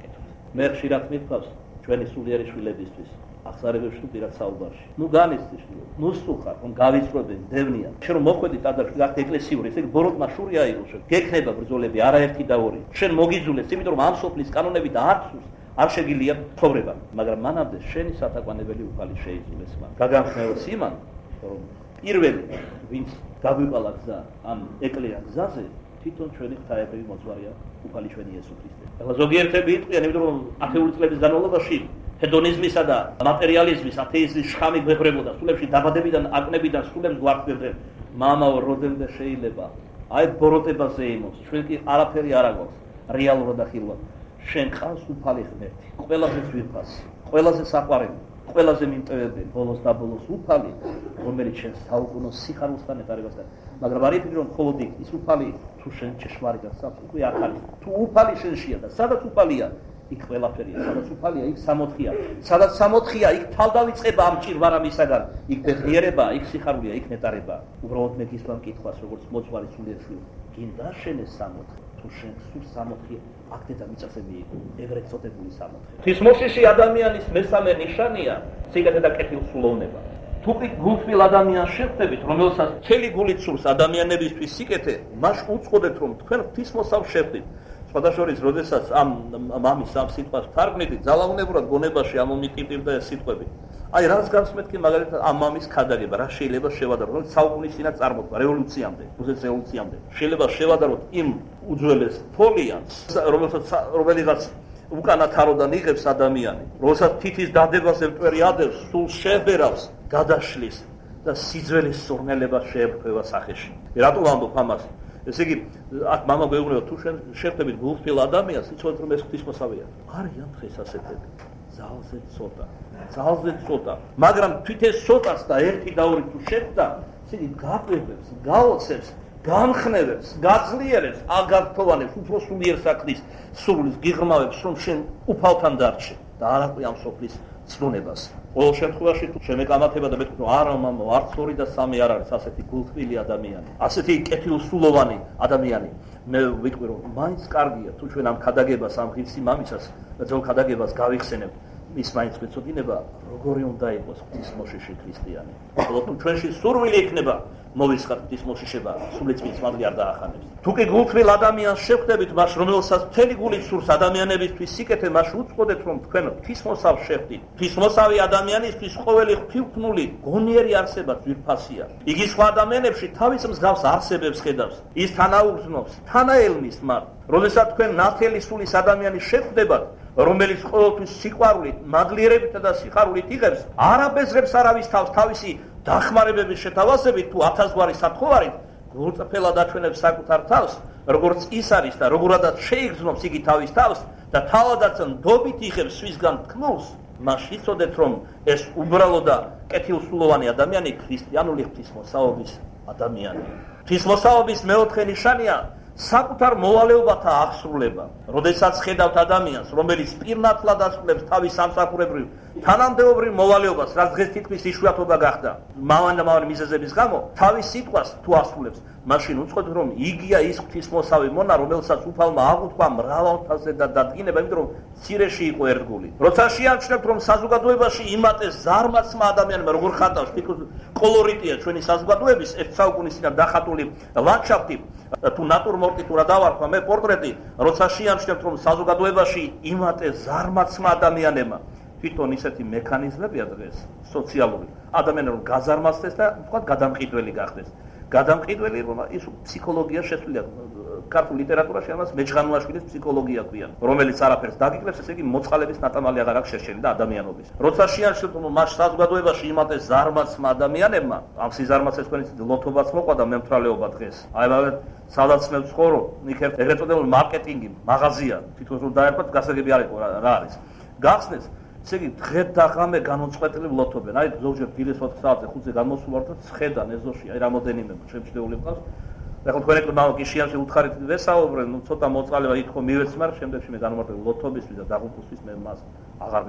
მე ხშირად მithავს ჩვენი სულიერი შვილებისთვის აღსარებებში თუ პირად საუბარში. ნუ განიცდის, ნუ სუხარ, რომ გავიწროდნენ დევნიან. შენ რომ მოხვედი ტაძარში, გახდე ეკლესიური, ესე იგი ბოროტმა შური აიღო შენ. გექნება ბრძოლები არაერთი და ორი. შენ მოგიძულეს, იმიტომ რომ ამ სოფლის კანონები და არცუს არ შეგილია ცხოვრება, მაგრამ მანამდე შენი სათაყვანებელი უფალი შეიძულეს მან. გაგამხნევოს იმან, რომ პირველი ვინც გაგვიყალა გზა ამ ეკლიან გზაზე, თვითონ ჩვენი ღვთაებრივი მოძღვარია უფალი ჩვენი იესო ქრისტე. ახლა ზოგიერთები იტყვიან, იმიტომ რომ ათეული წლების განმავლობაში ჰედონიზმისა და მატერიალიზმის ათეიზმის შხამი გვეღრებოდა, სულებში დაბადებიდან, აკნებიდან სულებს გვარწმევდნენ. მამაო, როდემდე შეიძლება აი ბოროტებაზე იმოს, ჩვენ კი არაფერი არ აგვაქვს, რეალურად და ხილვად. შენ ყავს უფალი ღმერთი, ყველაზე ძვირფასი, ყველაზე საყვარელი, ყველაზე მიმტევებელი, ბოლოს და ბოლოს უფალი, რომელიც შენ საუკუნო სიხარულთან ეტარებასთან. მაგრამ არ იფიქრე, რომ მხოლოდ ის უფალი თუ შენ ჭეშმარიტად საქმე უკვე აქ არის. თუ უფალი შენშია და სადაც უფალია, იქ ყველაფერია, სადაც უფალია, იქ სამოთხია. სადაც სამოთხია, იქ თავდავიწყება ამ ჭირვარამისაგან, იქ ბედნიერება, იქ სიხარულია, იქ ნეტარება. უბრალოდ მე გისვამ კითხვას, როგორც მოძღვარი სულიერ შვილს, გინდა შენ ეს სამოთხე? თუ შენ სულ სამოთხე აქტე და მიწასები იყო, ეგრეთ წოდებული სამოთხე. ღვთისმოშიში ადამიანის მესამე ნიშანია სიკეთე და კეთილსულოვნება. თუ კი გულთბილ ადამიანს შეხვდებით, რომელსაც მთელი გულით სურს ადამიანებისთვის სიკეთე, მას უწყოდეთ, რომ თქვენ ღვთისმოსავ შეხვდით. სხვადასხვა როდესაც ამ მამის ამ სიტყვას თარგმნით, ძალაუნებურად გონებაში ამომიკიდირდა ეს სიტყვები. აი რაც გავს მეთქი მაგალითად ამ მამის ქადაგება, რა შეიძლება შევადაროთ, რომ საუკუნის წინათ წარმოდგა რევოლუციამდე, რუსეთის რევოლუციამდე. შეიძლება შევადაროთ იმ უძველეს ფოლიანს, რომელსაც რომელიღაც უკანა თაროდან იღებს ადამიანი, რომელსაც თითის დადებას ემტვერი ადევს, სულ შებერავს, გადაშლის და სიძველის სურნელებას შეეფრება სახეში. რატო ვამბობ ამას? ესე იგი, აქ მამა გვეუბნება, თუ შენ შეხვდებით გულთბილ ადამიანს, იცოდეთ, რომ ეს ღვთისმოსავია. არიან დღეს ასეთები. ძალზე ცოტა, ძალზე ცოტა. მაგრამ თვით ეს ცოტას და ერთი და ორი თუ შეხვდა, ესე იგი, გაყვებებს, გაოცებს, გამხნევებს, გაძლიერებს, აგართოვანებს, უფრო სულიერ საქმის სურვილს გიღრმავებს, რომ შენ უფალთან დარჩე და არაკვი ამ სოფლის ცნუნებას. ყოველ შემთხვევაში თუ შემეკამათება და მეთქვა, არა მამა, არც ორი და სამი არ არის ასეთი გულთბილი ადამიანი, ასეთი კეთილსულოვანი ადამიანი. მე ვიტყვი, რომ მაინც კარგია თუ ჩვენ ამ ქადაგებას, ამ ღირსი მამისას და ძველ ქადაგებას გავიხსენებთ, ის მაინც გვეცოდინება, როგორი უნდა იყოს ღვთისმოშიში ქრისტიანი. ხოლო თუ ჩვენში სურვილი იქნება მოვისხათ ღვთისმოშიშება, სულიწმის მადლი არ დაახანებს. თუ კი გულთბილ ადამიანს შეხვდებით, მას რომელსაც მთელი გულით სურს ადამიანებისთვის სიკეთე, მას უწყოდეთ, რომ თქვენ ღვთისმოსავ შეხვდით. ღვთისმოსავი ადამიანისთვის ყოველი ღვთივქმნული გონიერი არსება ძვირფასია. იგი სხვა ადამიანებში თავის მსგავს არსებებს ხედავს. ის თანაუგრძნობს, თანაელმის მათ. როდესაც თქვენ ნათელი სულის ადამიანის შეხვდებათ, რომელიც ყოველთვის სიყვარულით, მადლიერებით და სიხარულით იღებს, არ აბეზრებს არავის თავს თავისი დახმარებების შეთავაზებით თუ ათასგვარი სათხოვარით, გულწრფელად აჩვენებს საკუთარ თავს, როგორც ის არის და როგორადაც შეიგრძნობს იგი თავის თავს და თავადაც ნდობით იღებს სხვისგან თქმულს, მას იცოდეთ, რომ ეს უბრალო და კეთილსულოვანი ადამიანი ქრისტიანული ღვთისმოსავობის ადამიანია. ღვთისმოსავობის მეოთხე ნიშანია საკუთარ მოვალეობათა აღსრულება. როდესაც ხედავთ ადამიანს, რომელიც პირნათლად ასრულებს თავის სამსახურებრივ თანამდებობრივ მოვალეობას, რაც დღეს თითქმის იშვიათობა გახდა, მავან და მავალი მიზეზების გამო, თავის სიტყვას თუ ასრულებს, მაშინ უწყობთ, რომ იგია ის ღვთისმოსავი მონა, რომელსაც უფალმა აღუთქვა მრავალთაზე და დადგინება, იმიტომ რომ მცირეში იყო ერთგული. როცა შეამჩნევთ, რომ საზოგადოებაში იმატეს ზარმაცმა ადამიანებმა, როგორ ხატავს, თითქოს კოლორიტია ჩვენი საზოგადოების ერთ საუკუნის წინათ დახატული ლანდშაფტი, თუ ნატურმორტი თუ რა დავარქვა მე პორტრეტი, როცა შეამჩნევთ, რომ საზოგადოებაში იმატეს ზარმაცმა ადამიანებმა, თვითონ ისეთი მექანიზმებია დღეს სოციალური, ადამიანები რომ გაზარმაცდეს და თქვა გადამყიდველი გახდეს. გადამყიდველი რომ ის ფსიქოლოგია შესულია. ქართულ ლიტერატურაში ამას მეჯღანუაშვილის ფსიქოლოგია ქვიან, რომელიც არაფერს დაგიკლებს, ესე იგი მოწყალების ნატამალი აღარ აქვს შერჩენი და ადამიანობის. როცა შეამჩნევთ, რომ მას საზოგადოებაში იმატეს ზარმაცმა ადამიანებმა, ამ სიზარმაცეს თქვენ იცით ლოთობაც მოყვა და მემთრალეობა დღეს. აი მაგალითად, სადაც მე ვცხოვრო, იქ ეგრეთ წოდებული მარკეტინგი, მაღაზია, თითქოს რომ დაერქვათ, გასაგები არ იყო რა არის. გახსნეს ესე იგი დღე და ღამე განუწყვეტლივ ლოთობენ. აი ზოგჯერ დილის ოთხ საათზე ხუთზე გამოსულვართ და ცხედან ეზოში, აი რამოდენიმე შემჩნეული მყავს. ეხლა თქვენ ეკო მამა კი შეამჩნევ უთხარით ვესაუბრე, ნუ ცოტა მოწყალება იქ ხო მივეცმარ, შემდეგში მე განმარტებ ლოთობისთვის და დაღუპვისთვის მე მას აღარ მივცემ.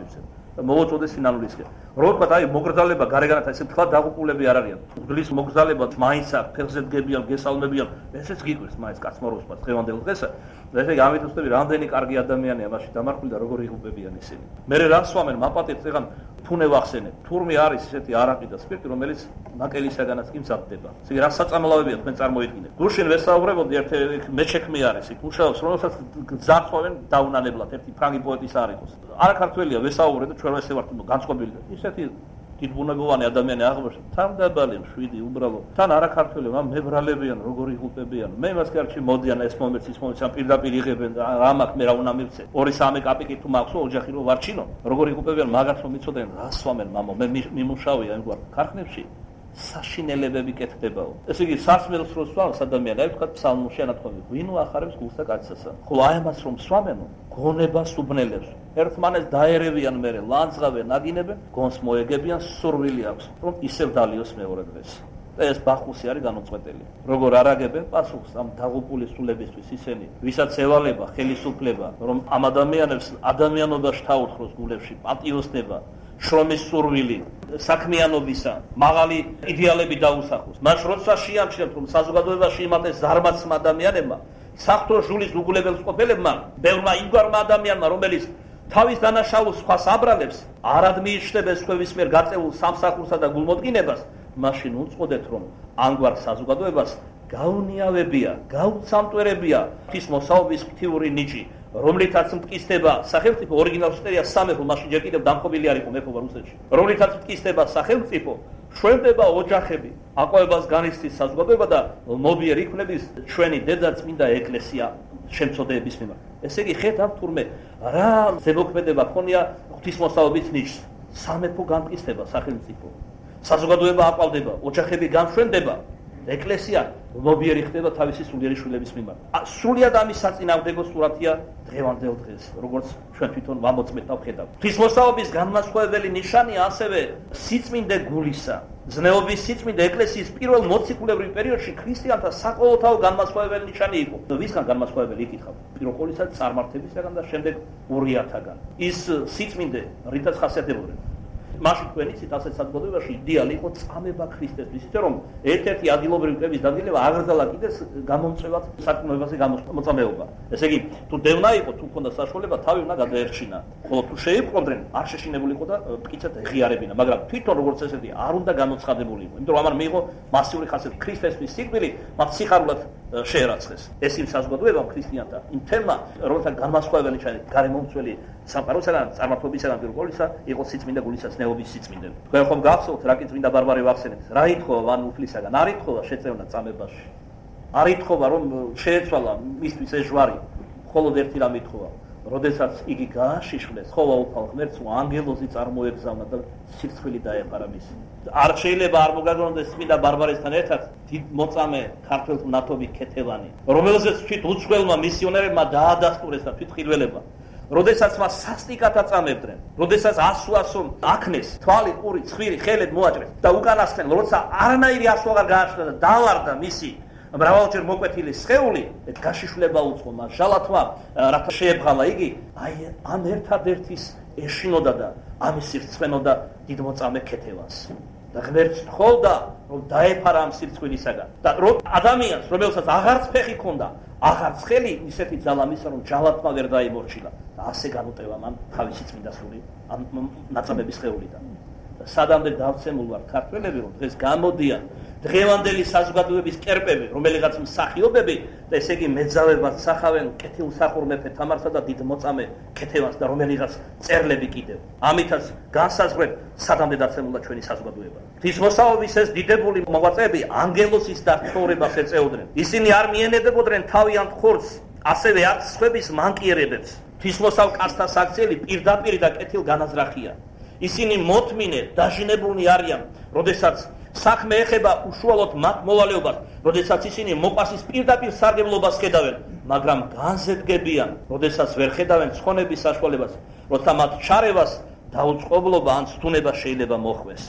მოვაწოდე სინანულისკენ. რო ვთქვა, აი მოგრძალება გარეგანად ესე თქვა დაღუპულები არ არიან. უდლის მოგრძალება მაინც აქვს, ფეხზე დგებიან, გესალმებიან. ესეც გიკვირს მაინც კაცმაროსმა დღევანდელ დღესა. ესე იგი ამით ვწდები, რამდენი კარგი ადამიანია მაშინ დამარხული და როგორ იღუპებიან ისინი. მერე რა swamენ, მაპატებს ეხან თუნე ვახსენებ. თურმე არის ესეთი არაყი და სპირტი, რომელიც ნაკელისაგანაც კი მზადდება. ესე იგი რა საწამლავებია თქვენ წარმოიდგინეთ. გუშინ ვესაუბრებოდი ერთ მეჩექმი არის იქ მუშაობს, რომელსაც გზარწვავენ დაუნანებლად ერთი ფრანგი პოეტის არ იყოს. არა ქართველია ვესაუბრე და ჩვენ ესე ვართ განწყობილი. ისეთი დიდბუნებოვანი ადამიანი აღმოჩნდა. თამდაბალი შვიდი უბრალო. თან არა ქართველები, მაგრამ მებრალებიან, როგორ იღუპებიან. მე მას კარჩი მოდიან ეს მომენტს, ის მომენტს ამ პირდაპირ იღებენ და რა მაქვს მე რა უნდა მივცე. ორი სამი კაპიკი თუ მაქვს ოჯახი რო ვარჩინო, როგორ იღუპებიან მაგას რომ მიცოდენ, რა swamენ მამო, მე მიმუშავია იმგვარ ქარხნებში. საშინელებები კეთდებაო. ესე იგი სასმელს რო swams ადამიანები, ვთქვათ ფსალმურში ანათქვამი, ვინ უახარებს გულსა კაცსა. ხოლო აი ამას რომ swamენო, გონებას უბნელებს. ერთმანეს დაერევიან მერე, ლანძღავენ, ნაგინებენ, გონს მოეგებიან, სურვილი აქვს, რომ ისევ დალიოს მეორე დღეს. და ეს ბახუსი არის განუწყვეტელი. როგორ არაგებენ პასუხს ამ დაღუპული სულებისთვის ისინი, ვისაც ევალება ხელისუფლება, რომ ამ ადამიანებს ადამიანობაში თაუხროს გულებში, პატიოსნება შრომის სურვილი, საქმიანობისა, მაღალი იდეალები დაუსახოს. მას როცა შეამჩნევთ, რომ საზოგადოებაში იმატეს ზარმაცმა ადამიანებმა, საღვთო ჟულის უგულებელს ყოფილებმა, ბევრმა იმგვარმა ადამიანმა, რომელიც თავის დანაშაულს სხვას აბრალებს, არად მიიჩნევს სხვების მიერ გაწეულ სამსახურსა და გულმოდგინებას, მაშინ უწყოდეთ, რომ ამგვარ საზოგადოებას გაუნიავებია, გაუცამტვერებია ღვთის მოსაობის ღვთიური ნიჭი, რომლითაც მტკიცდება სახელმწიფო ორიგინალ შტერია სამეფო, მაშინ ჯერ კიდევ დამხობილი არ იყო მეფობა რუსეთში. რომლითაც მტკიცდება სახელმწიფო, შვენდება ოჯახები, აყვავებას განიცდის საზოგადოება და მობიერ იქნების ჩვენი დედაწმინდა ეკლესია შემწოდების მიმართ. ესე იგი ხედავთ ამ თურმე რა ზემოქმედება ქონია ღვთისმოსაობის ნიჭს. სამეფო განმტკიცდება სახელმწიფო. საზოგადოება აყვავდება, ოჯახები განშვენდება. ეკლესია მობიერი ხდება თავისი სულიერი შვილების მიმართ. სრულიად ამის საწინააღმდეგო სურათია დღევანდელ დღეს, როგორც ჩვენ თვითონ ვამოწმეთავ ხედავთ. ღვთისმოსაობის განმასხვავებელი ნიშანია ასევე სიწმინდე გულისა. ზნეობის სიწმინდე ეკლესიის პირველ მოციქულებრივ პერიოდში ქრისტიანთა საყოველთაო განმასხვავებელი ნიშანი იყო. ვისგან განმასხვავებელი იკითხავ? პირველ ყოვლისა წარმართებისაგან და შემდეგ ორიათაგან. ის სიწმინდე რითაც ხასიათდებოდა? მაშინ თქვენი ცით ასეთ საზოგადოებაში იდეალი იყო წამება ქრისტესთვის, ისე რომ ერთ-ერთი ადგილობრივი კრების დადგენილება აღრძალა კიდეს გამომწვევად საქმეებაზე გამოწამეობა. ესე იგი, თუ დევნა იყო, თუ ჰქონდა საშუალება, თავი უნდა გადაერჩინა. ხოლო თუ შეიპყრობდნენ, არ შეშინებული იყო და მტკიცედ ღიარებინა, მაგრამ თვითონ როგორც ესეთი არ უნდა გამოცხადებული იყო. იმიტომ რომ ამან მიიღო მასიური ხასიათი ქრისტესთვის სიკვდილი, მათ სიხარულად შეერაცხეს. ეს იმ საზოგადოებამ ქრისტიანთა იმ თემა, რომელთა განმასხვავებელი ნიშანი გარემომცველი სამყაროსაგან, წარმართობისაგან პირველ ყოვლისა იყო სიწმინდე გულისა ზნეობის სიწმინდე. თქვენ ხომ გახსოვთ რა კი წმინდა ბარბარე ვახსენეთ? რა ითხოვა ვან უფლისაგან? არ ითხოვა შეწევნა წამებაში. არ ითხოვა რომ შეეცვალა მისთვის ეს ჯვარი. მხოლოდ ერთი რამ ითხოვა. როდესაც იგი გააშიშვლეს, ხოვა უფალ ღმერთს ანგელოზი წარმოეგზავნა და სირცხვილი დაეყარა მისი. არ შეიძლება არ მოგაგონდეს წმინდა ბარბარესთან ერთად დიდ მოწამე ქართველ ნათობი ქეთევანი, რომელზეც თვით უცხოელმა მისიონერებმა დაადასტურეს და თვით ხილველება. როდესაც მას სასტიკად აწამებდნენ, როდესაც ასვასო აქნეს, თვალი, ყური, ცხვირი, ხელად მოაჭრეს და უკანასკენ, როცა არანაირი ასო აღარ გააჩნდა და დავარდა მისი მრავალჯერ მოკვეთილი სხეული, ეს გაშიშვლება უწყო მას ჟალათმა, რათა შეებღალა იგი, აი ამ ერთადერთის ეშინოდა და ამის სირცხვენოდა დიდ მოწამე ქეთევანს. და ღმერთს თხოვდა, რომ დაეფარა ამ სირცხვილისაგან. და რომ ადამიანს, რომელსაც აღარც ფეხი ჰქონდა, აღარც ხელი, ისეთი ძალა მისცა, რომ ჟალათმა ვერ დაიმორჩილა. და ასე განუტევა მან თავისი წმინდა სული ამ ნაწამების სხეულიდან. და სადამდე დავცემულ ვარ ქართველები, რომ დღეს გამოდიან დღევანდელი საზოგადოების კერპები, რომელიღაც მსახიობები და ესე იგი მეძავებად სახავენ კეთილ სახურ მეფე თამარსა და დიდ მოწამე ქეთევანს და რომელიღაც წერლები კიდევ. ამითაც განსაზღვრებ სადამდე დაცემულა ჩვენი საზოგადოება. ღვთისმოსაობის ეს დიდებული მოღვაწეები ანგელოსის დაცხოვრებას ეწეოდნენ. ისინი არ მიენებდებოდნენ თავიანთ ხორცს, ასევე არც სხვების მანკიერებებს. ღვთისმოსავ კაცთა საქციელი პირდაპირ და კეთილ განაზრახია. ისინი მოთმინე დაჟინებულნი არიან, როდესაც საქმე ეხება უშუალოდ მათ მოვალეობას, როდესაც ისინი მოყვასის პირდაპირ სარგებლობას ხედავენ, მაგრამ განზედგებიან, როდესაც ვერ ხედავენ ცხონების საშუალებას, როცა მათ ჩარევას დაუწყობლობა ან სტუნება შეიძლება მოხვეს.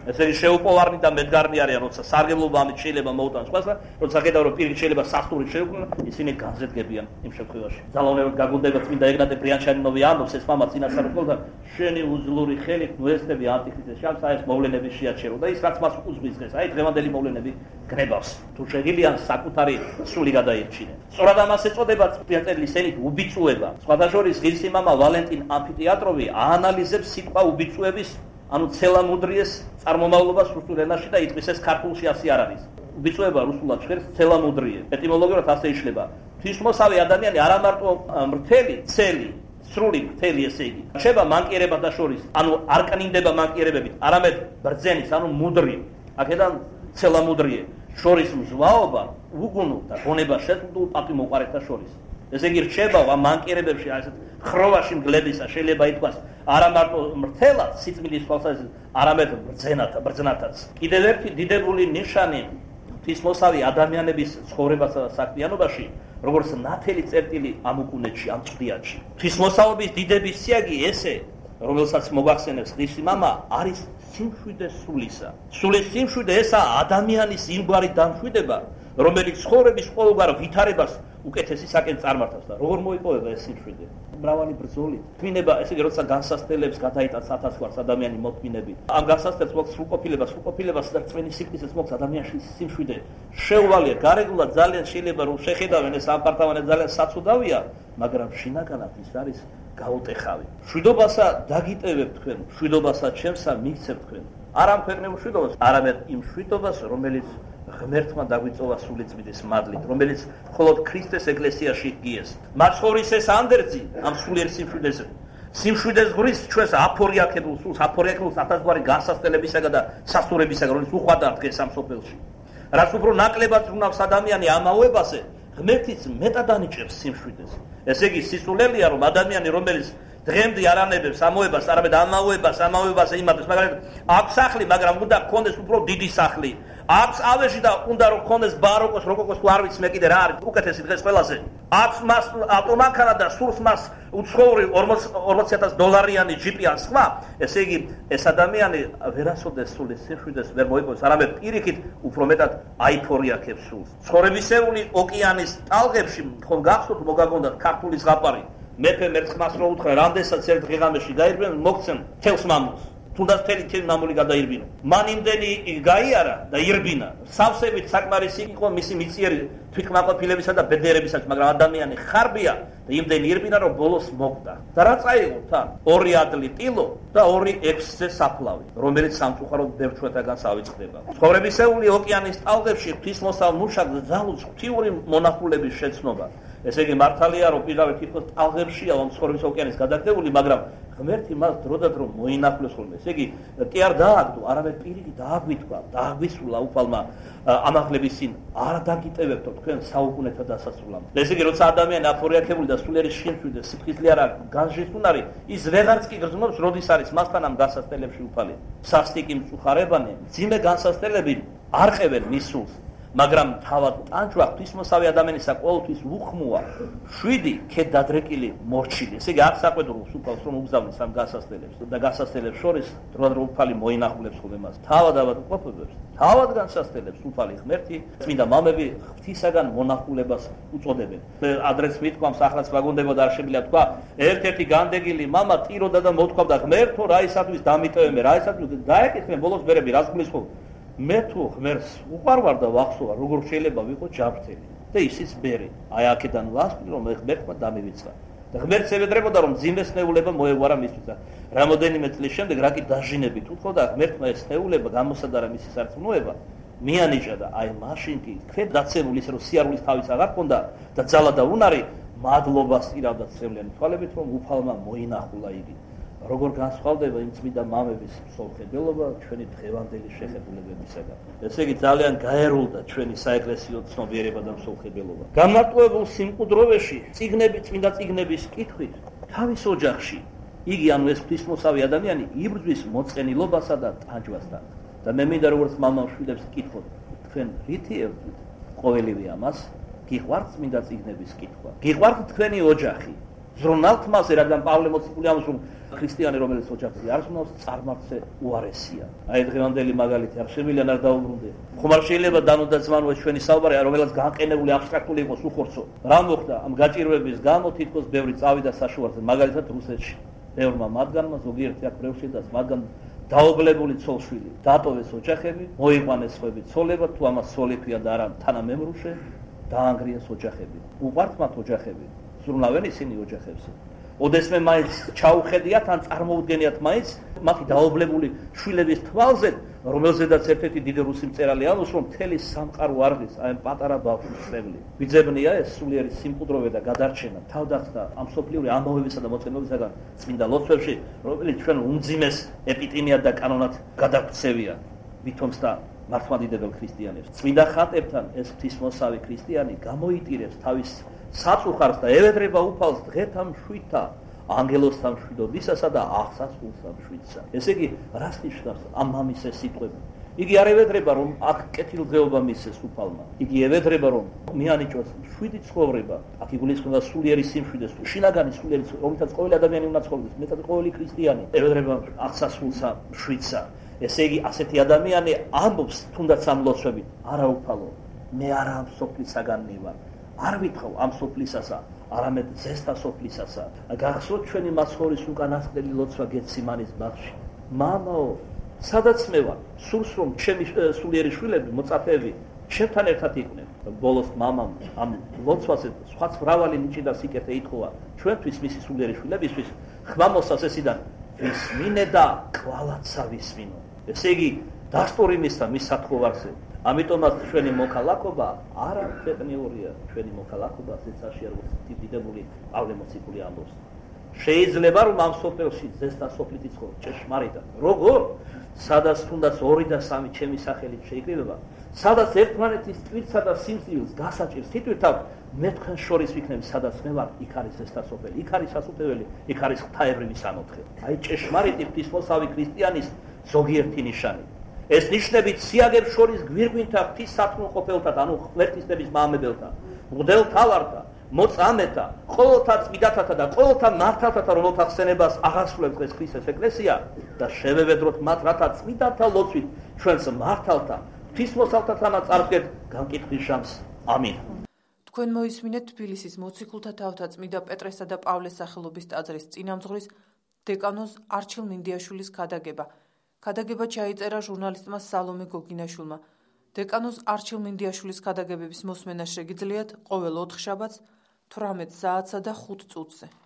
ესე იგი შეუპოვარნი და მედგარნი არიან, როცა სარგებლობა ამით შეიძლება მოუტანოს სხვას და როცა ხედავ რომ პირიქით შეიძლება სასტური შეუქმნან, ისინი განზედგებიან იმ შემთხვევაში. ძალაუნებად გაგუნდება წმინდა ეგნატე ბრიანჩანინოვი ამბობს ეს მამა წინასწარ და შენი უძლური ხელით ნუესტები ანტიქრისტეს შამს აი ეს მოვლენები შეაჩერო და ის რაც მას უძღვის დღეს, აი დღევანდელი მოვლენები გნებავს. თუ შეგიძლია საკუთარი სული გადაირჩინე. სწორად ამას ეწოდება წმინდა სენით უბიწუება. სხვათა შორის ღირსი მამა ვალენტინ ამფითეატროვი აანალიზებს სიტყვა უბიწუების ანუ ცელამუდრიეს წარმომავლობას რუსულ ენაში და იტყვის ეს ქართულში ასე არ არის. უბიწუება რუსულად ჟღერს ცელამუდრიე. ეტიმოლოგიურად ასე იშლება. ღვთისმოსავი ადამიანი არა მარტო მრთელი, ცელი, სრული მრთელი ესე იგი. რჩება მანკიერებათა შორის, ანუ არ კნინდება მანკიერებებით, არამედ ბრძენის, ანუ მუდრი. აქედან ცელამუდრიე. შორის მზვაობა, უგუნო და გონება შეწყვეტილ პატიმოყარეთა შორის. ესე იგი რჩება ამ მანკიერებებში, აი ესეთ ხროვაში მგლებისა შეიძლება ითქვას არა მარტო მრთელად სიწმინდის თვალსაზრისით, არამედ ბრძენათა, ბრძნათაც. კიდევ ერთი დიდებული ნიშანი ღვთისმოსავი ადამიანების ცხოვრებასა და საქმიანობაში, როგორც ნათელი წერტილი ამ უკუნეთში, ამ წვდიანში. ღვთისმოსავების დიდების სიაგი ესე, რომელსაც მოგახსენებს ღირსი მამა, არის სიმშვიდე სულისა. სულის სიმშვიდე ესაა ადამიანის იმგვარი დამშვიდება, რომელიც ცხოვრების ყოველგვარ ვითარებას უკეთესი საკენ წარმართავს და როგორ მოიპოვება ეს სიმშვიდე? მრავალი ბრძოლით. თმინება, ესე იგი, როცა განსასწრებს გადაიტანს ათასგვარს ადამიანი მოთმინები. ამ განსასწრებს მოხს სრულყოფილებას, სრულყოფილებას და წვენი სიკნისეს მოხს ადამიანში სიმშვიდე. შეუვალია, გარეგულად ძალიან შეიძლება რომ შეხედავენ ეს ამპარტავანი ძალიან საცუდავია, მაგრამ შინაგანად ის არის გაუტეხავი. მშვიდობასა დაგიტევებ თქვენ, მშვიდობასა ჩემსა მიქცევ თქვენ. არ ამ ქვეყნეულ მშვიდობას, არამედ იმ მშვიდობას, რომელიც ღმერთმა დაგვიწოვა სული წმინდის მადლით, რომელიც მხოლოდ ქრისტეს ეკლესიაში გიეს. მაცხოვრის ეს ანდერძი ამ სულიერ სიმშვიდეს სიმშვიდეს ღრის ჩვენს აფორიაკებულ სულს, აფორიაკებულს ათასგვარი განსასწრებისაგან და სასტურებისაგან, რომელიც უხვადაა დღეს ამ სოფელში. რაც უფრო ნაკლებად ზრუნავს ადამიანი ამაოებაზე, ღმერთიც მეტად ანიჭებს სიმშვიდეს. ესე იგი, სისულელია რომ ადამიანი, რომელიც დღემდე არ ანებებს ამოებას, არამედ ამაოებას, ამაოებაზე იმართებს, მაგალითად, აქვს სახლი, მაგრამ უნდა გქონდეს უფრო დიდი სახლი. აქვს ავეში და უნდა რომ გქონდეს ბაროკოს, როკოკოს თუ არ ვიცი მე კიდე რა არის უკეთესი დღეს ყველაზე. აქვს მას ავტომანქანა და სურს მას უცხოური ორმოცი ათას დოლარიანი ჯიპი ან სხვა. ესე იგი, ეს ადამიანი ვერასოდეს სულის სიმშვიდეს ვერ მოიპოვებს, არამედ პირიქით უფრო მეტად აიფორიაქებს სულს. ცხოვრებისეული ოკეანის ტალღებში ხომ გახსოვთ მოგაგონდათ ქართული ზღაპარი. მეფე მერცხმას რო უთხრა, რამდენსაც ერთ ღიღამეში გაირბნენ, მოგცემ თელს მამულს. თუნდაც თელი თელი მამული გადაირბინა. მან იმდენი გაიარა და ირბინა. სავსებით საკმარისი იყო მისი მიწიერი თვითკმაყოფილებისა და ბედნიერებისათვის, მაგრამ ადამიანი ხარბია და იმდენი ირბინა, რომ ბოლოს მოგდა. და რა წაიღო თან? ორი ადლი ტილო და ორი ექვსზე საფლავი, რომელიც სამწუხაროდ ბევრ ჩვენთაგან ავიწყდება. ცხოვრებისეული ოკეანის ტალღებში ღვთისმოსავ მუშაკს ძალუძს ღვთიური მონახულების შეცნობა. ესე იგი, მართალია რომ პირდაპირ თითქოს ტალღებშია ამ ცხოვრების ოკეანის გადაკეთებული, მაგრამ ღმერთი მას დროდადრო მოინახულებს ხოლმე. ესე იგი, კი არ დააგდო, არამედ პირიქით დააგვიტყვა, დააგვისრულა უფალმა ამაღლების წინ. არ დაგიტევებთო თქვენ საუკუნეთა დასასრულამდე. ესე იგი, როცა ადამიანი აფორიაქებული და სულიერი სიმშვიდე სიფხიზლე არა განჟისუნარი, ის ვეღარც კი გრძნობს, როდის არის მასთან ამ გასასწრებლებში უფალი. სასტიკი მწუხარებანი, მძიმე განსასწრებლები არ ყევენ მის სულს. მაგრამ თავად ტანჯვა ღვთისმოსავი ადამიანისა ყოველთვის უხმოა შვიდი ქედ დადრეკილი მორჩილი. ესე იგი, არ საყვედურობს უფალს რომ უგზავნის ამ გასასწრებლებს და გასასწრებლებს შორის დროდადრო უფალი მოინახულებს ხოლმე მას. თავად ავადმყოფებს, თავად განსასწრებლებს უფალი ღმერთი, წმინდა მამები ღვთისაგან მონახულებას უწოდებენ. ადრეც მithქვამს, ახლაც ვაგონდებოდა არ შემიძლია თქვა, ერთ-ერთი განდეგილი მამა ტიროდა და მოთქვამდა, ღმერთო, რა ისათვის დამიტევე, რა ისათვის დაეკითხე ბოლოს ბერები, რას გულისხმობ? მე თუ ღმერთს უყარვარ და ვახსოვარ, როგორ შეიძლება ვიყო ჯანმრთელი და ისიც ბერი. აი აქედან ვასწავლე, რომ ღმერთმა დამივიწყა. და ღმერთს ევედრებოდა, რომ მძიმეს ნეულება მოეგვარა მისთვის. რამოდენიმე წლის შემდეგ რა კი დაჟინებით უთხოვ და ღმერთმა ეს ნეულება გამოსადარა მისი სარწმუნოება, მიანიჭა და აი მაშინ კი ქვედ დაცემული ისე რომ სიარულის თავის აღარ ჰქონდა და ძალა და უნარი მადლობას ირავდა ცრემლიანი თვალებით, რომ უფალმა მოინახულა იგი. როგორ განსხვავდება იმ წმინდა მამების მსოფლმხედველობა ჩვენი დღევანდელი შეხედულებებისაგან. ესე იგი, ძალიან გაერულდა ჩვენი საეკლესიო ცნობიერება და მსოფლმხედველობა. განმარტოებულ სიმყუდროვეში წიგნები, წმინდა წიგნების კითხვით თავის ოჯახში იგი, ანუ ეს ღვთისმოსავი ადამიანი, იბრძვის მოწყენილობასა და ტანჯვასთან. და მე მინდა როგორც მამა მშვიდებს კითხოთ, თქვენ რითი ევდით ყოველივე ამას? გიყვართ წმინდა წიგნების კითხვა? გიყვართ თქვენი ოჯახი? ზრუნავ თმაზე, რადგან პავლე მოციქული ამბობს, რომ ქრისტიანი რომელიც ოჯახზე არ ზრუნავს, წარმართზე უარესია. აი დღევანდელი მაგალითი არ შემიძლია არ დაუბრუნდე. ხომ არ შეიძლება დანოდა ძმანო ჩვენი საუბარი, რომელიც განყენებული აბსტრაქტული იყოს უხორცო. რა მოხდა ამ გაჭირვების გამო თითქოს ბევრი წავიდა საშუალზე, მაგალითად რუსეთში. ბევრმა მათგანმა ზოგიერთი აქ პრევშედას მათგან დაობლებული ცოლშვილი დატოვეს ოჯახები, მოიყვანეს ხვები ცოლება, თუ ამას ცოლი ქვია და არა თანამემრუშე, დაანგრიეს ოჯახები. უყვართ მათ ოჯახები. ზრუნავენ ისინი ოჯახებზე. ოდესმე მაინც ჩაუხედიათ ან წარმოუდგენიათ მაინც მათი დაობლებული შვილების თვალზე, რომელზედაც ერთ-ერთი დიდი რუსი მწერალი ამბობს, რომ მთელი სამყარო არღის აი ამ პატარა ბავშვის წვლილი. ვიძებნია ეს სულიერი სიმყუდროვე და გადარჩენა თავდახტა ამ სოფლიური ამბავებისა და მოწმობისაგან წმინდა ლოცვებში, რომელიც ჩვენ უმძიმეს ეპიტიმიად და კანონად გადაგვცევია ვითომს და მართლმადიდებელ ქრისტიანებს. წმინდა ხატებთან ეს ღვთისმოსავი ქრისტიანი გამოიტირებს თავის საწუხარს და ევედრება უფალს დღეთა მშვიდთა, ანგელოზთა მშვიდობისასა და აღსასრულსა მშვიდსა. ესე იგი, რას ნიშნავს ამ მამის ეს სიტყვები? იგი არ ევედრება, რომ აქ კეთილდღეობა მისცეს უფალმა. იგი ევედრება, რომ მიანიჭოს მშვიდი ცხოვრება, აქ იგულისხმება სულიერი სიმშვიდეს, შინაგანი სულიერი, რომლითაც ყოველი ადამიანი უნდა ცხოვრდეს, მეტად ყოველი ქრისტიანი ევედრება აღსასრულსა მშვიდსა. ესე იგი, ასეთი ადამიანი ამბობს თუნდაც ამ ლოცვებით, არა უფალო, მე არა ამ სოფლისაგანი ვარ. არ ვითხოვ ამ სოფლისასა, არამედ ზესთა სოფლისასა. გახსოვთ ჩვენი მაცხოვრის უკანასკნელი ლოცვა გეციმანის ბაღში. მამაო, სადაც მე ვარ, სურს რომ ჩემი სულიერი შვილები, მოწაფეები, ჩემთან ერთად იყვნენ. ბოლოს მამამ ამ ლოცვაზე სხვაც მრავალი ნიჭი და სიკეთე ითხოვა ჩვენთვის მისი სულიერი შვილებისთვის, ხმა მოსასესიდან ვისმინე და კვალაცა ვისმინო. ესე იგი, დასტური მისცა მის სათხოვარზე. ამიტომაც ჩვენი მოქალაქობა არა ქვეყნიურია, ჩვენი მოქალაქობა ზეცაში როგორც დიდებული პავლე მოციქული ამბობს. შეიძლება რომ ამ სოფელში ზესთა სოფლით იცხოვრო ჭეშმარიტად. როგორ? სადაც თუნდაც ორი და სამი ჩემი სახელით შეიკრიბება, სადაც ერთმანეთის ტვირთსა და სიმწივილს გასაჭირს თითვითავ მე თქვენ შორის ვიქნები, სადაც მე ვარ, იქ არის ზესთა სოფელი, იქ არის სასუფეველი, იქ არის ღვთაებრივი სამოთხე. აი ჭეშმარიტი ღვთისმოსავი ქრისტიანის ზოგიერთი ნიშანი. ეს ნიშნებით სიაგებს შორის გვირგვინთა ღვთის სათნოყოფელთან, ანუ ღმერთისნების მამებელთან, მღვდელთა ვართა, მოწამეთა, ყოველთა წმინდათათა და ყოველთა მართალთათა, რომელთა ხსენებას აღასრულებს დღეს ქრისტეს ეკლესია და შევევედროთ მათ, რათა წმინდათა ლოცვით ჩვენს მართალთა, ღვთისმოსავთათანა წარდგეთ განკითხვის ჟამს. ამინ. თქვენ მოისმინეთ თბილისის მოციქულთა თავთა წმინდა პეტრესა და პავლეს სახელობის ტაძრის წინამძღვრის დეკანოზ არჩილ მინდიაშვილის ქადაგება. ქადაგება ჩაიწერა ჟურნალისტმა სალომე გოგინაშვილმა. დეკანოზ არჩილ მინდიაშვილის ქადაგებების მოსმენა შეგიძლიათ ყოველ ოთხშაბათს თვრამეტ საათსა და ხუთ წუთზე.